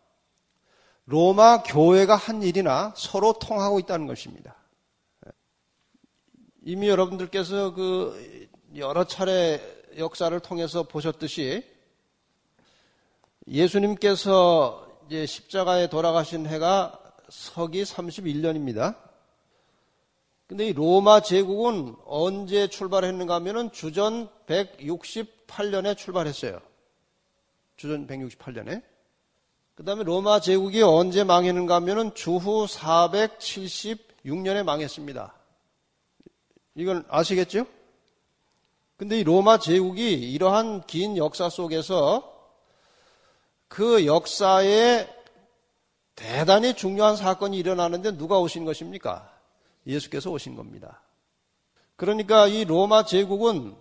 Speaker 2: 로마 교회가 한 일이나 서로 통하고 있다는 것입니다. 이미 여러분들께서 그 여러 차례 역사를 통해서 보셨듯이 예수님께서 이제 십자가에 돌아가신 해가 서기 31년입니다. 근데 이 로마 제국은 언제 출발했는가 하면은 주전 168년에 출발했어요. 주전 168년에. 그 다음에 로마 제국이 언제 망했는가 하면은 주후 476년에 망했습니다. 이건 아시겠죠? 근데 이 로마 제국이 이러한 긴 역사 속에서 그 역사에 대단히 중요한 사건이 일어나는데 누가 오신 것입니까? 예수께서 오신 겁니다. 그러니까 이 로마 제국은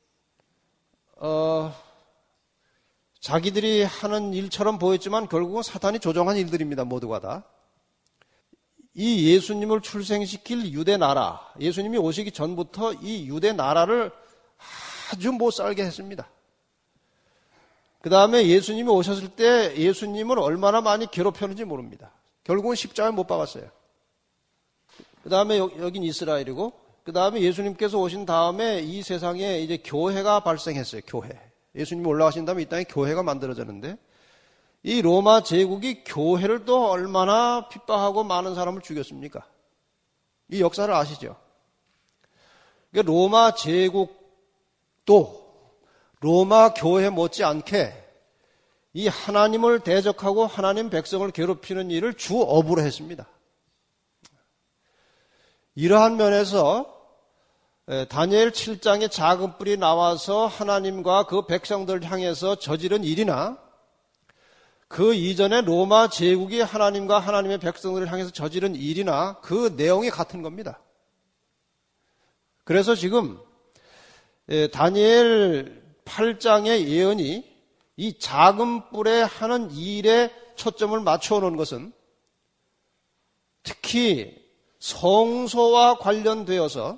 Speaker 2: 자기들이 하는 일처럼 보였지만 결국은 사탄이 조종한 일들입니다. 모두가 다. 이 예수님을 출생시킬 유대 나라, 예수님이 오시기 전부터 이 유대 나라를 아주 못 살게 했습니다. 그 다음에 예수님이 오셨을 때 예수님을 얼마나 많이 괴롭혔는지 모릅니다. 결국은 십자가에 못 박았어요. 그 다음에 여긴 이스라엘이고, 그 다음에 예수님께서 오신 다음에 이 세상에 이제 교회가 발생했어요. 교회. 예수님이 올라가신 다음에 이 땅에 교회가 만들어졌는데, 이 로마 제국이 교회를 또 얼마나 핍박하고 많은 사람을 죽였습니까? 이 역사를 아시죠? 그러니까 로마 제국도 로마 교회 못지않게 이 하나님을 대적하고 하나님 백성을 괴롭히는 일을 주업으로 했습니다. 이러한 면에서 다니엘 7장에 작은 뿔이 나와서 하나님과 그 백성들을 향해서 저지른 일이나 그 이전에 로마 제국이 하나님과 하나님의 백성들을 향해서 저지른 일이나 그 내용이 같은 겁니다. 그래서 지금 다니엘 8장의 예언이 이 작은 뿔에 하는 일에 초점을 맞춰 놓은 것은 특히 성소와 관련되어서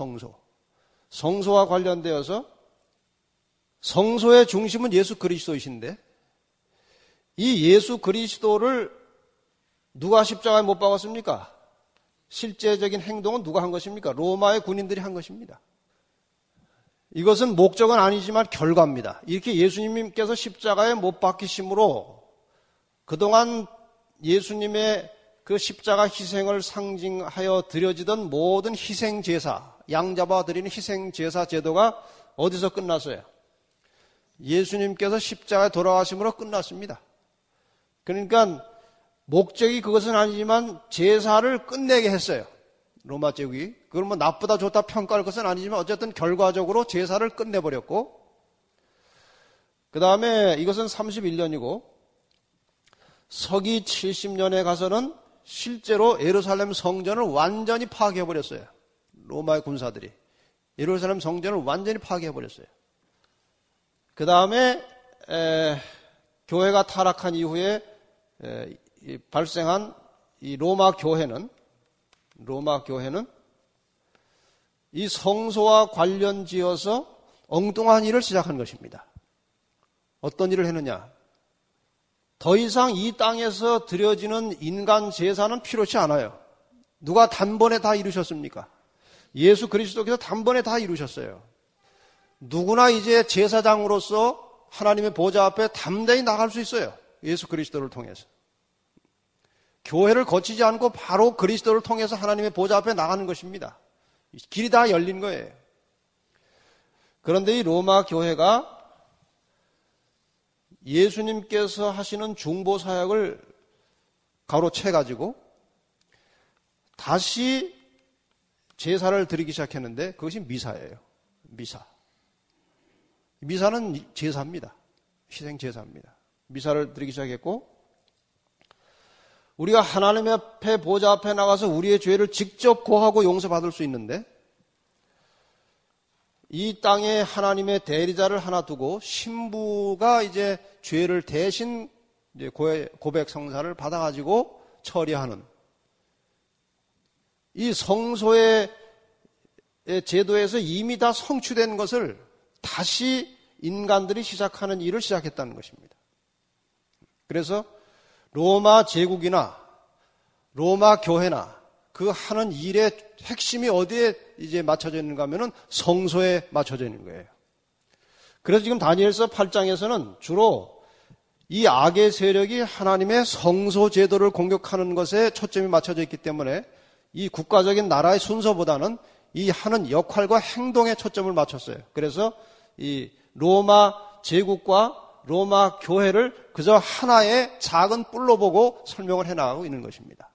Speaker 2: 성소와 관련되어서 성소의 중심은 예수 그리스도이신데 이 예수 그리스도를 누가 십자가에 못 박았습니까? 실제적인 행동은 누가 한 것입니까? 로마의 군인들이 한 것입니다. 이것은 목적은 아니지만 결과입니다. 이렇게 예수님께서 십자가에 못 박히심으로 그동안 예수님의 그 십자가 희생을 상징하여 드려지던 모든 희생 제사, 양 잡아 드리는 희생 제사 제도가 어디서 끝났어요? 예수님께서 십자가에 돌아가심으로 끝났습니다. 그러니까 목적이 그것은 아니지만 제사를 끝내게 했어요. 로마 제국이. 그걸 뭐 나쁘다 좋다 평가할 것은 아니지만 어쨌든 결과적으로 제사를 끝내버렸고, 그 다음에 이것은 31년이고 서기 70년에 가서는 실제로 예루살렘 성전을 완전히 파괴해버렸어요. 로마의 군사들이 예루살렘 성전을 완전히 파괴해버렸어요. 그 다음에 교회가 타락한 이후에 발생한 이 로마 교회는 이 성소와 관련지어서 엉뚱한 일을 시작한 것입니다. 어떤 일을 했느냐? 더 이상 이 땅에서 드려지는 인간 제사는 필요치 않아요. 누가 단번에 다 이루셨습니까? 예수 그리스도께서 단번에 다 이루셨어요. 누구나 이제 제사장으로서 하나님의 보좌 앞에 담대히 나갈 수 있어요. 예수 그리스도를 통해서. 교회를 거치지 않고 바로 그리스도를 통해서 하나님의 보좌 앞에 나가는 것입니다. 길이 다 열린 거예요. 그런데 이 로마 교회가 예수님께서 하시는 중보 사역을 가로채가지고 다시 제사를 드리기 시작했는데 그것이 미사예요. 미사. 미사는 제사입니다. 희생 제사입니다. 미사를 드리기 시작했고, 우리가 하나님 앞에 보좌 앞에 나가서 우리의 죄를 직접 고하고 용서받을 수 있는데, 이 땅에 하나님의 대리자를 하나 두고 신부가 이제 죄를 대신 이제 고백 성사를 받아가지고 처리하는 이 성소의 제도에서 이미 다 성취된 것을 다시 인간들이 시작하는 일을 시작했다는 것입니다. 그래서 로마 제국이나 로마 교회나 그 하는 일의 핵심이 어디에 이제 맞춰져 있는가 하면은 성소에 맞춰져 있는 거예요. 그래서 지금 다니엘서 8장에서는 주로 이 악의 세력이 하나님의 성소 제도를 공격하는 것에 초점이 맞춰져 있기 때문에 이 국가적인 나라의 순서보다는 이 하는 역할과 행동에 초점을 맞췄어요. 그래서 이 로마 제국과 로마 교회를 그저 하나의 작은 뿔로 보고 설명을 해나가고 있는 것입니다.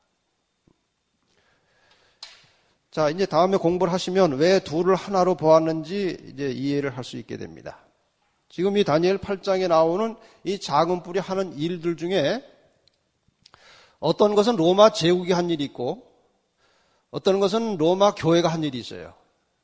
Speaker 2: 자, 이제 다음에 공부를 하시면 왜 둘을 하나로 보았는지 이제 이해를 할 수 있게 됩니다. 지금 이 다니엘 8장에 나오는 이 작은 뿔이 하는 일들 중에 어떤 것은 로마 제국이 한 일이 있고 어떤 것은 로마 교회가 한 일이 있어요.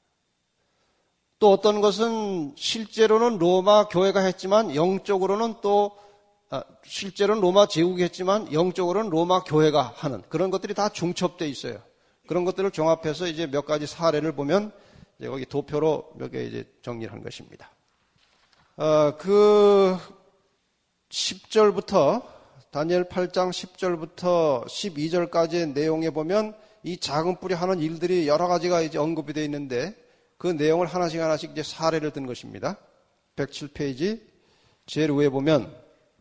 Speaker 2: 또 어떤 것은 실제로는 로마 교회가 했지만 영적으로는 실제로는 로마 제국이 했지만 영적으로는 로마 교회가 하는 그런 것들이 다 중첩되어 있어요. 그런 것들을 종합해서 이제 몇 가지 사례를 보면 이제 거기 도표로 몇 개 이제 정리를 한 것입니다. 그 10절부터 다니엘 8장 10절부터 12절까지의 내용에 보면 이 작은 뿔이 하는 일들이 여러 가지가 이제 언급이 되어 있는데 그 내용을 하나씩 이제 사례를 든 것입니다. 107페이지 제일 위에 보면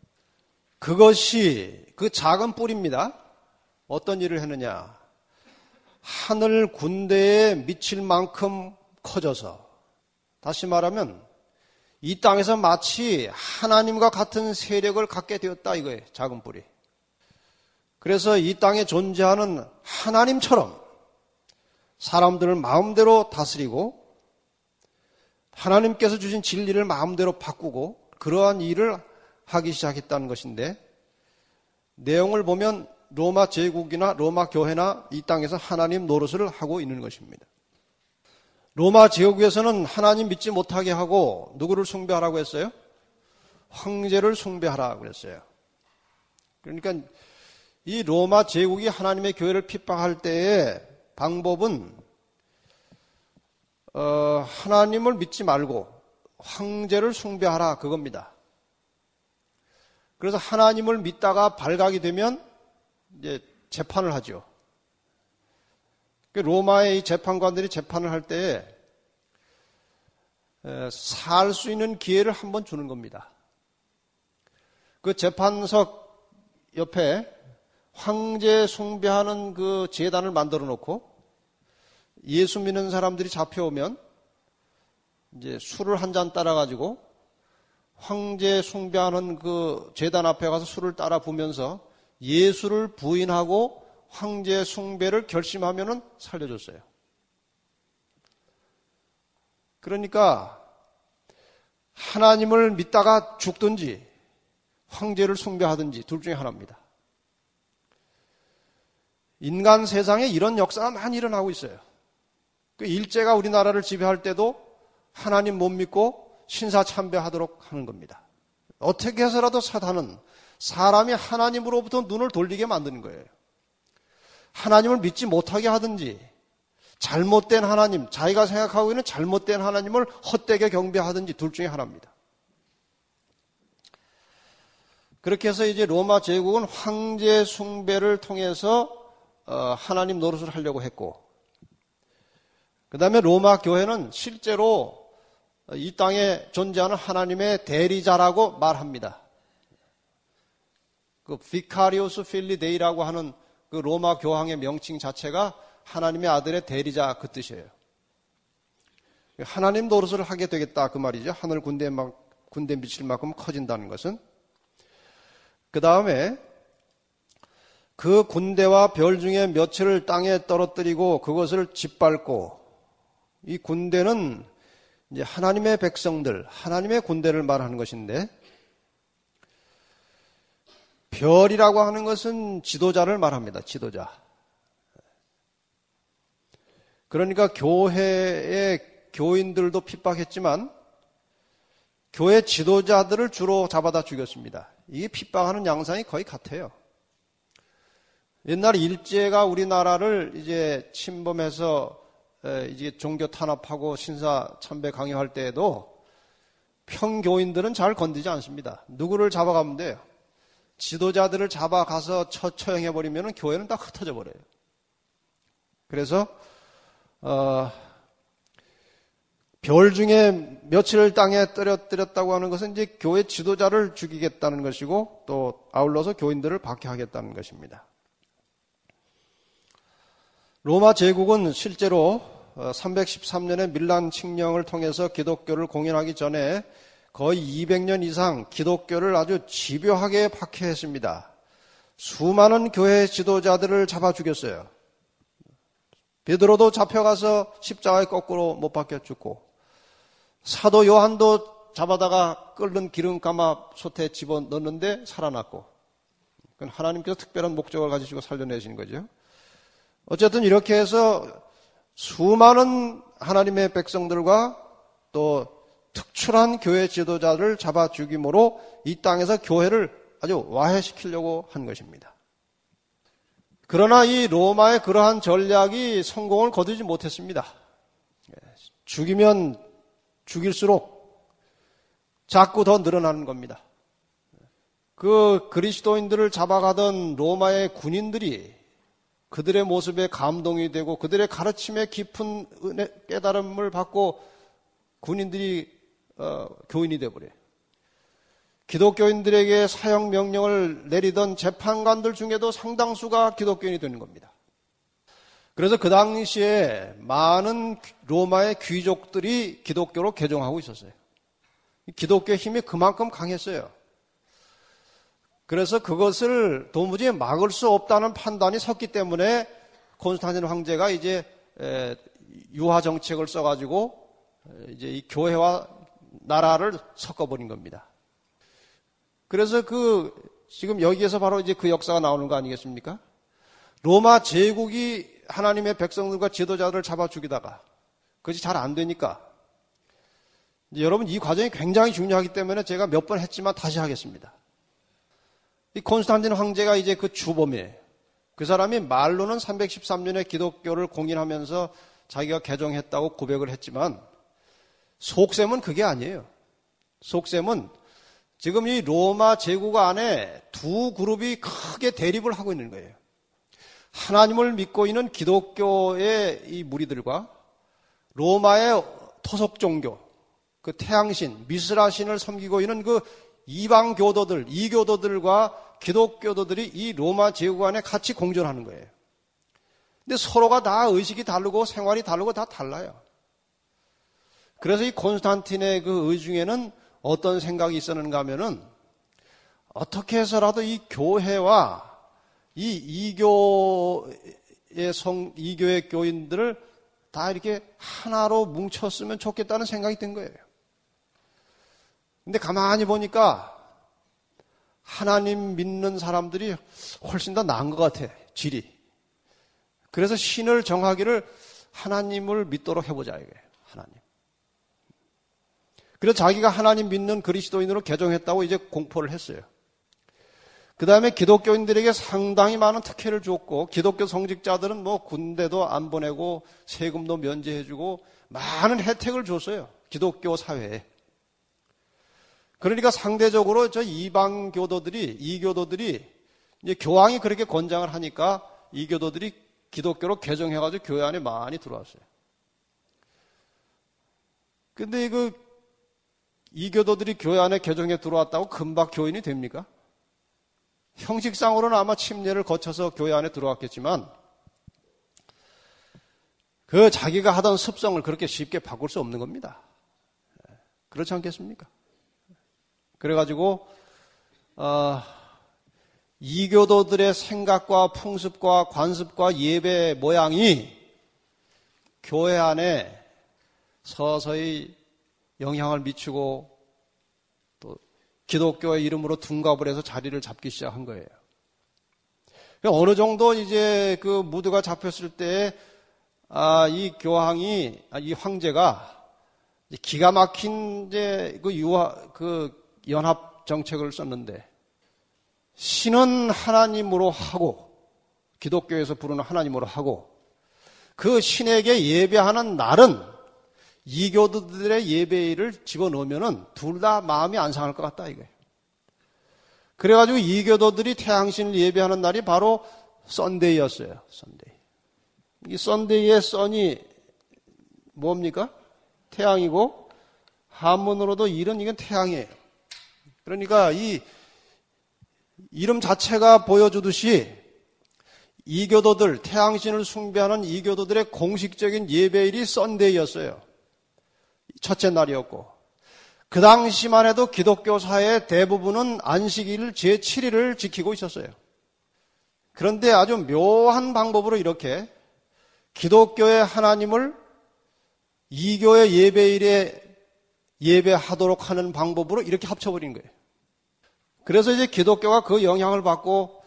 Speaker 2: 그것이 그 작은 뿔입니다. 어떤 일을 했느냐? 하늘 군대에 미칠 만큼 커져서, 다시 말하면 이 땅에서 마치 하나님과 같은 세력을 갖게 되었다 이거예요. 작은 뿔이. 그래서 이 땅에 존재하는 하나님처럼 사람들을 마음대로 다스리고 하나님께서 주신 진리를 마음대로 바꾸고 그러한 일을 하기 시작했다는 것인데, 내용을 보면 로마 제국이나 로마 교회나 이 땅에서 하나님 노릇을 하고 있는 것입니다. 로마 제국에서는 하나님 믿지 못하게 하고 누구를 숭배하라고 했어요? 황제를 숭배하라고 그랬어요. 그러니까 이 로마 제국이 하나님의 교회를 핍박할 때의 방법은 하나님을 믿지 말고 황제를 숭배하라 그겁니다. 그래서 하나님을 믿다가 발각이 되면 이제 재판을 하죠. 로마의 이 재판관들이 재판을 할 때에 살 수 있는 기회를 한번 주는 겁니다. 그 재판석 옆에 황제 숭배하는 그 제단을 만들어 놓고 예수 믿는 사람들이 잡혀오면 이제 술을 한 잔 따라가지고 황제 숭배하는 그 제단 앞에 가서 술을 따라 부면서 예수를 부인하고 황제 숭배를 결심하면은 살려줬어요. 그러니까 하나님을 믿다가 죽든지 황제를 숭배하든지 둘 중에 하나입니다. 인간 세상에 이런 역사가 많이 일어나고 있어요. 그 일제가 우리나라를 지배할 때도 하나님 못 믿고 신사 참배하도록 하는 겁니다. 어떻게 해서라도 사탄은 사람이 하나님으로부터 눈을 돌리게 만드는 거예요. 하나님을 믿지 못하게 하든지 잘못된 하나님, 자기가 생각하고 있는 잘못된 하나님을 헛되게 경배하든지 둘 중에 하나입니다. 그렇게 해서 이제 로마 제국은 황제 숭배를 통해서 하나님 노릇을 하려고 했고, 그 다음에 로마 교회는 실제로 이 땅에 존재하는 하나님의 대리자라고 말합니다. 그 비카리오스 필리 데이라고 하는 그 로마 교황의 명칭 자체가 하나님의 아들의 대리자 그 뜻이에요. 하나님 노릇을 하게 되겠다 그 말이죠. 하늘 군대 미칠 만큼 커진다는 것은. 그 다음에 그 군대와 별 중에 몇을 땅에 떨어뜨리고 그것을 짓밟고, 이 군대는 이제 하나님의 백성들, 하나님의 군대를 말하는 것인데, 별이라고 하는 것은 지도자를 말합니다. 지도자. 그러니까 교회의 교인들도 핍박했지만 교회 지도자들을 주로 잡아다 죽였습니다. 이게 핍박하는 양상이 거의 같아요. 옛날 일제가 우리나라를 이제 침범해서 이제 종교 탄압하고 신사 참배 강요할 때에도 평교인들은 잘 건드지 않습니다. 누구를 잡아가면 돼요. 지도자들을 잡아가서 처형해버리면 교회는 다 흩어져 버려요. 그래서 별 중에 며칠을 땅에 떨어뜨렸다고 하는 것은 이제 교회 지도자를 죽이겠다는 것이고, 또 아울러서 교인들을 박해하겠다는 것입니다. 로마 제국은 실제로 313년에 밀란 칙령을 통해서 기독교를 공인하기 전에 거의 200년 이상 기독교를 아주 집요하게 박해했습니다. 수많은 교회 지도자들을 잡아 죽였어요. 베드로도 잡혀가서 십자가에 거꾸로 못 박혀 죽고, 사도 요한도 잡아다가 끓는 기름가마 솥에 집어넣는데 살아났고, 그건 하나님께서 특별한 목적을 가지시고 살려내신 거죠. 어쨌든 이렇게 해서 수많은 하나님의 백성들과 또 특출한 교회 지도자를 잡아 죽임으로 이 땅에서 교회를 아주 와해시키려고 한 것입니다. 그러나 이 로마의 그러한 전략이 성공을 거두지 못했습니다. 죽이면 죽일수록 자꾸 더 늘어나는 겁니다. 그 그리스도인들을 잡아가던 로마의 군인들이 그들의 모습에 감동이 되고 그들의 가르침에 깊은 깨달음을 받고 군인들이 교인이 되어버려요. 기독교인들에게 사형 명령을 내리던 재판관들 중에도 상당수가 기독교인이 되는 겁니다. 그래서 그 당시에 많은 로마의 귀족들이 기독교로 개종하고 있었어요. 기독교의 힘이 그만큼 강했어요. 그래서 그것을 도무지 막을 수 없다는 판단이 섰기 때문에 콘스탄틴 황제가 이제 유화 정책을 써가지고 이제 이 교회와 나라를 섞어버린 겁니다. 그래서 지금 여기에서 바로 이제 그 역사가 나오는 거 아니겠습니까? 로마 제국이 하나님의 백성들과 지도자들을 잡아 죽이다가 그것이 잘 안 되니까, 이제 여러분 이 과정이 굉장히 중요하기 때문에 제가 몇 번 했지만 다시 하겠습니다. 이 콘스탄틴 황제가 이제 그 주범이에요. 그 사람이 말로는 313년에 기독교를 공인하면서 자기가 개종했다고 고백을 했지만 속셈은 그게 아니에요. 속셈은 지금 이 로마 제국 안에 두 그룹이 크게 대립을 하고 있는 거예요. 하나님을 믿고 있는 기독교의 이 무리들과 로마의 토속 종교, 그 태양신, 미스라신을 섬기고 있는 그 이방 교도들, 이교도들과 기독교도들이 이 로마 제국 안에 같이 공존하는 거예요. 근데 서로가 다 의식이 다르고 생활이 다르고 다 달라요. 그래서 이 콘스탄틴의 그 의중에는 어떤 생각이 있었는가 하면은 어떻게 해서라도 이 교회와 이 이교의 교인들을 다 이렇게 하나로 뭉쳤으면 좋겠다는 생각이 든 거예요. 근데 가만히 보니까 하나님 믿는 사람들이 훨씬 더 나은 것 같아, 질이. 그래서 신을 정하기를 하나님을 믿도록 해보자, 이거예요. 하나님. 그래서 자기가 하나님 믿는 그리스도인으로 개종했다고 이제 공포를 했어요. 그 다음에 기독교인들에게 상당히 많은 특혜를 줬고, 기독교 성직자들은 뭐 군대도 안 보내고 세금도 면제해주고 많은 혜택을 줬어요. 기독교 사회에. 그러니까 상대적으로 저 이방 교도들이, 이교도들이 이제 교황이 그렇게 권장을 하니까 이교도들이 기독교로 개종해가지고 교회 안에 많이 들어왔어요. 근데 이교도들이 교회 안에 개종해 들어왔다고 금방 교인이 됩니까? 형식상으로는 아마 침례를 거쳐서 교회 안에 들어왔겠지만 그 자기가 하던 습성을 그렇게 쉽게 바꿀 수 없는 겁니다. 그렇지 않겠습니까? 그래가지고 이교도들의 생각과 풍습과 관습과 예배 모양이 교회 안에 서서히 영향을 미치고 또 기독교의 이름으로 둔갑을 해서 자리를 잡기 시작한 거예요. 어느 정도 이제 그 무드가 잡혔을 때 이 교황이, 이 황제가 기가 막힌 이제 그 연합 정책을 썼는데 신은 하나님으로 하고 기독교에서 부르는 하나님으로 하고 그 신에게 예배하는 날은 이교도들의 예배일을 집어넣으면은 둘 다 마음이 안 상할 것 같다 이거예요. 그래가지고 이교도들이 태양신을 예배하는 날이 바로 썬데이였어요. 썬데이. 이 썬데이의 썬이 뭡니까? 태양이고 한문으로도 이런 이건 태양이에요. 그러니까 이 이름 자체가 보여주듯이 이교도들, 태양신을 숭배하는 이교도들의 공식적인 예배일이 썬데이였어요. 첫째 날이었고 그 당시만 해도 기독교 사회의 대부분은 안식일 제7일을 지키고 있었어요. 그런데 아주 묘한 방법으로 이렇게 기독교의 하나님을 이교의 예배일에 예배하도록 하는 방법으로 이렇게 합쳐버린 거예요. 그래서 이제 기독교가 그 영향을 받고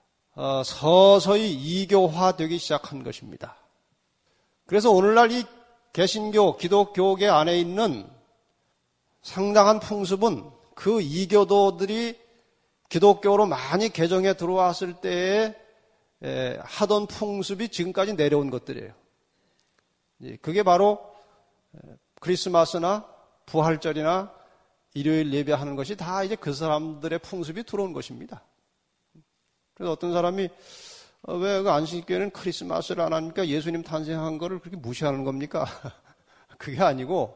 Speaker 2: 서서히 이교화되기 시작한 것입니다. 그래서 오늘날 이 개신교, 기독교계 안에 있는 상당한 풍습은 그 이교도들이 기독교로 많이 개종해 들어왔을 때에 하던 풍습이 지금까지 내려온 것들이에요. 그게 바로 크리스마스나 부활절이나 일요일 예배하는 것이 다 이제 그 사람들의 풍습이 들어온 것입니다. 그래서 어떤 사람이 왜 그 안식교회는 크리스마스를 안 하니까 예수님 탄생한 거를 그렇게 무시하는 겁니까? 그게 아니고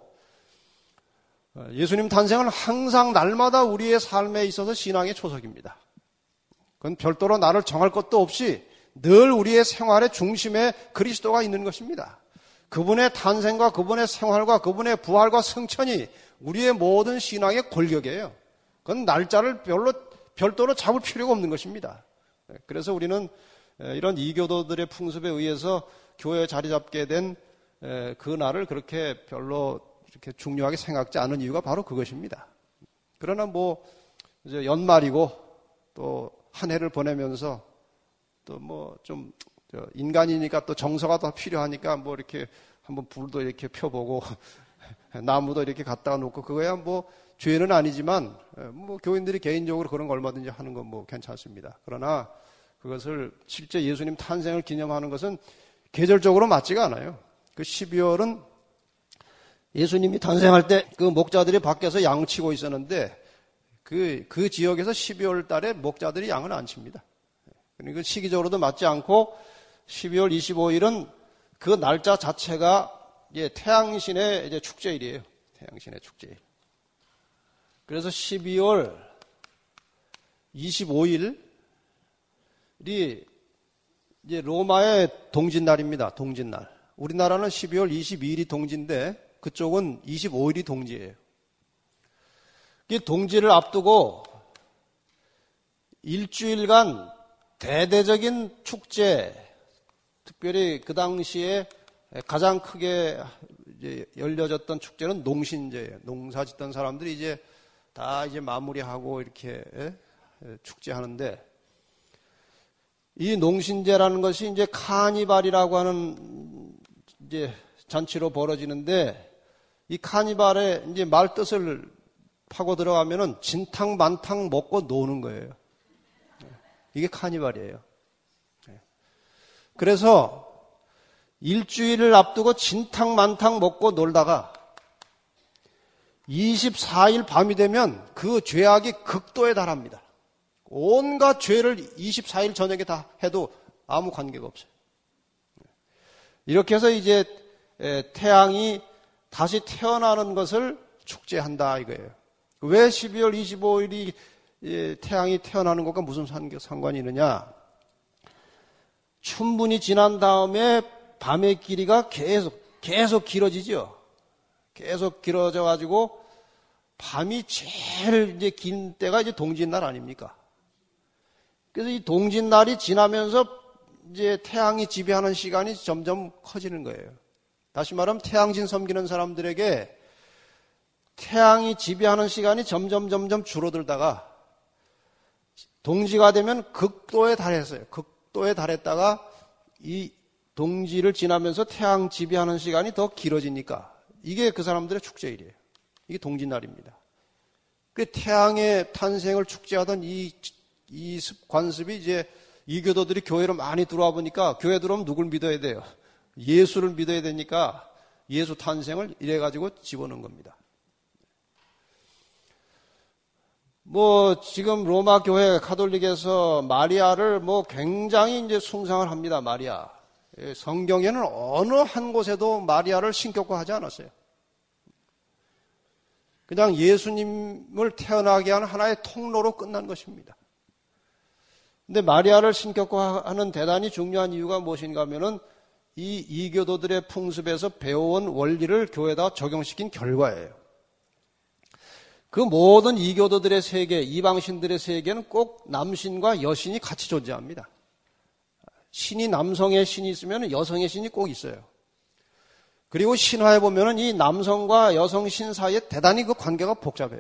Speaker 2: 예수님 탄생은 항상 날마다 우리의 삶에 있어서 신앙의 초석입니다. 그건 별도로 나를 정할 것도 없이 늘 우리의 생활의 중심에 그리스도가 있는 것입니다. 그분의 탄생과 그분의 생활과 그분의 부활과 승천이 우리의 모든 신앙의 골격이에요. 그건 날짜를 별도로 잡을 필요가 없는 것입니다. 그래서 우리는 이런 이교도들의 풍습에 의해서 교회에 자리 잡게 된 그 날을 그렇게 별로 이렇게 중요하게 생각지 않은 이유가 바로 그것입니다. 그러나 뭐 이제 연말이고 또 한 해를 보내면서 또 뭐 좀 인간이니까 또 정서가 더 필요하니까 뭐 이렇게 한번 불도 이렇게 펴보고 나무도 이렇게 갖다가 놓고 그거야 뭐 죄는 아니지만 뭐 교인들이 개인적으로 그런 거 얼마든지 하는 건 뭐 괜찮습니다. 그러나 그것을 실제 예수님 탄생을 기념하는 것은 계절적으로 맞지가 않아요. 그 12월은 예수님이 탄생할 때 그 목자들이 밖에서 양 치고 있었는데 그 지역에서 12월 달에 목자들이 양을 안 칩니다. 그러니까 시기적으로도 맞지 않고 12월 25일은 그 날짜 자체가 이제 태양신의 이제 축제일이에요. 태양신의 축제일. 그래서 12월 25일이 이제 로마의 동짓날입니다. 동짓날. 우리나라는 12월 22일이 동지인데 그쪽은 25일이 동지예요. 이 동지를 앞두고 일주일간 대대적인 축제, 특별히 그 당시에 가장 크게 이제 열려졌던 축제는 농신제예요. 농사 짓던 사람들이 이제 다 이제 마무리하고 이렇게 축제하는데, 이 농신제라는 것이 이제 카니발이라고 하는 이제 잔치로 벌어지는데, 이 카니발에 이제 말 뜻을 파고 들어가면은 진탕만탕 먹고 노는 거예요. 이게 카니발이에요. 그래서 일주일을 앞두고 진탕만탕 먹고 놀다가 24일 밤이 되면 그 죄악이 극도에 달합니다. 온갖 죄를 24일 저녁에 다 해도 아무 관계가 없어요. 이렇게 해서 이제 태양이 다시 태어나는 것을 축제한다 이거예요. 왜 12월 25일이 태양이 태어나는 것과 무슨 상관이 있느냐? 춘분이 지난 다음에 밤의 길이가 계속 길어지죠. 계속 길어져 가지고 밤이 제일 이제 긴 때가 이제 동짓날 아닙니까? 그래서 이 동짓날이 지나면서 이제 태양이 지배하는 시간이 점점 커지는 거예요. 다시 말하면 태양신 섬기는 사람들에게 태양이 지배하는 시간이 점점 줄어들다가 동지가 되면 극도에 달했어요. 극도에 달했다가 이 동지를 지나면서 태양 지배하는 시간이 더 길어지니까 이게 그 사람들의 축제일이에요. 이게 동짓날입니다. 그 태양의 탄생을 축제하던 이 관습이 이제 이교도들이 교회로 많이 들어와 보니까, 교회 들어오면 누굴 믿어야 돼요? 예수를 믿어야 되니까 예수 탄생을 이래가지고 집어넣은 겁니다. 지금 로마 교회 가톨릭에서 마리아를 굉장히 이제 숭상을 합니다, 마리아. 성경에는 어느 한 곳에도 마리아를 신격화하지 않았어요. 그냥 예수님을 태어나게 하는 하나의 통로로 끝난 것입니다. 근데 마리아를 신격화하는 대단히 중요한 이유가 무엇인가 하면은 이 이교도들의 풍습에서 배워온 원리를 교회에다 적용시킨 결과예요. 그 모든 이교도들의 세계, 이방신들의 세계는 꼭 남신과 여신이 같이 존재합니다. 신이 남성의 신이 있으면 여성의 신이 꼭 있어요. 그리고 신화에 보면은 이 남성과 여성 신 사이에 대단히 그 관계가 복잡해요.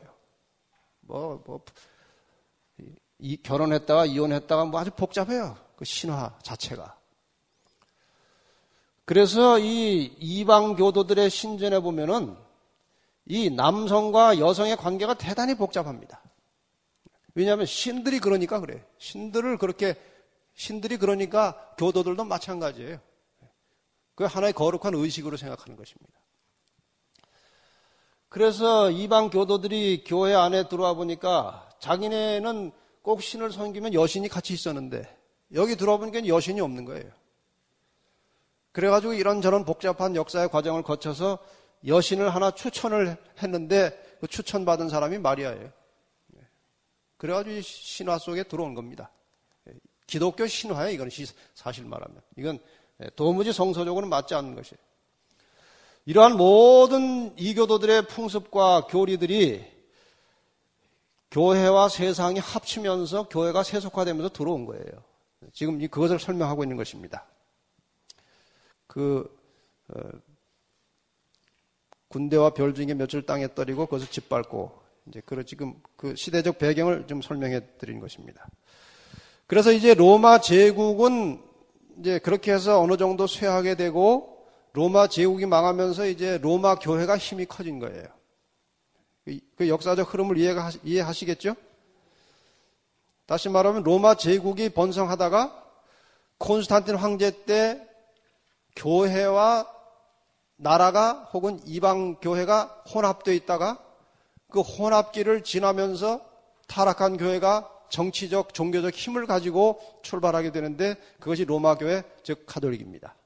Speaker 2: 결혼했다가 이혼했다가 아주 복잡해요. 그 신화 자체가. 그래서 이 이방 교도들의 신전에 보면은 이 남성과 여성의 관계가 대단히 복잡합니다. 왜냐하면 신들이 그러니까 그래요. 신들이 그러니까 교도들도 마찬가지예요. 그 하나의 거룩한 의식으로 생각하는 것입니다. 그래서 이방 교도들이 교회 안에 들어와 보니까 자기네는 꼭 신을 섬기면 여신이 같이 있었는데 여기 들어와 보니까 여신이 없는 거예요. 그래가지고 이런저런 복잡한 역사의 과정을 거쳐서 여신을 하나 추천을 했는데 그 추천받은 사람이 마리아예요. 그래가지고 신화 속에 들어온 겁니다. 기독교 신화예요. 이건 사실 말하면. 이건 도무지 성서적으로는 맞지 않는 것이에요. 이러한 모든 이교도들의 풍습과 교리들이 교회와 세상이 합치면서 교회가 세속화되면서 들어온 거예요. 지금 그것을 설명하고 있는 것입니다. 군대와 별 중에 며칠 땅에 떨이고 그것을 짓밟고 이제 지금 그 시대적 배경을 좀 설명해 드린 것입니다. 그래서 이제 로마 제국은 이제 그렇게 해서 어느 정도 쇠하게 되고 로마 제국이 망하면서 이제 로마 교회가 힘이 커진 거예요. 그 역사적 흐름을 이해하시겠죠? 다시 말하면 로마 제국이 번성하다가 콘스탄틴 황제 때 교회와 나라가 혹은 이방 교회가 혼합되어 있다가 그 혼합기를 지나면서 타락한 교회가 정치적, 종교적 힘을 가지고 출발하게 되는데 그것이 로마 교회, 즉 가톨릭입니다.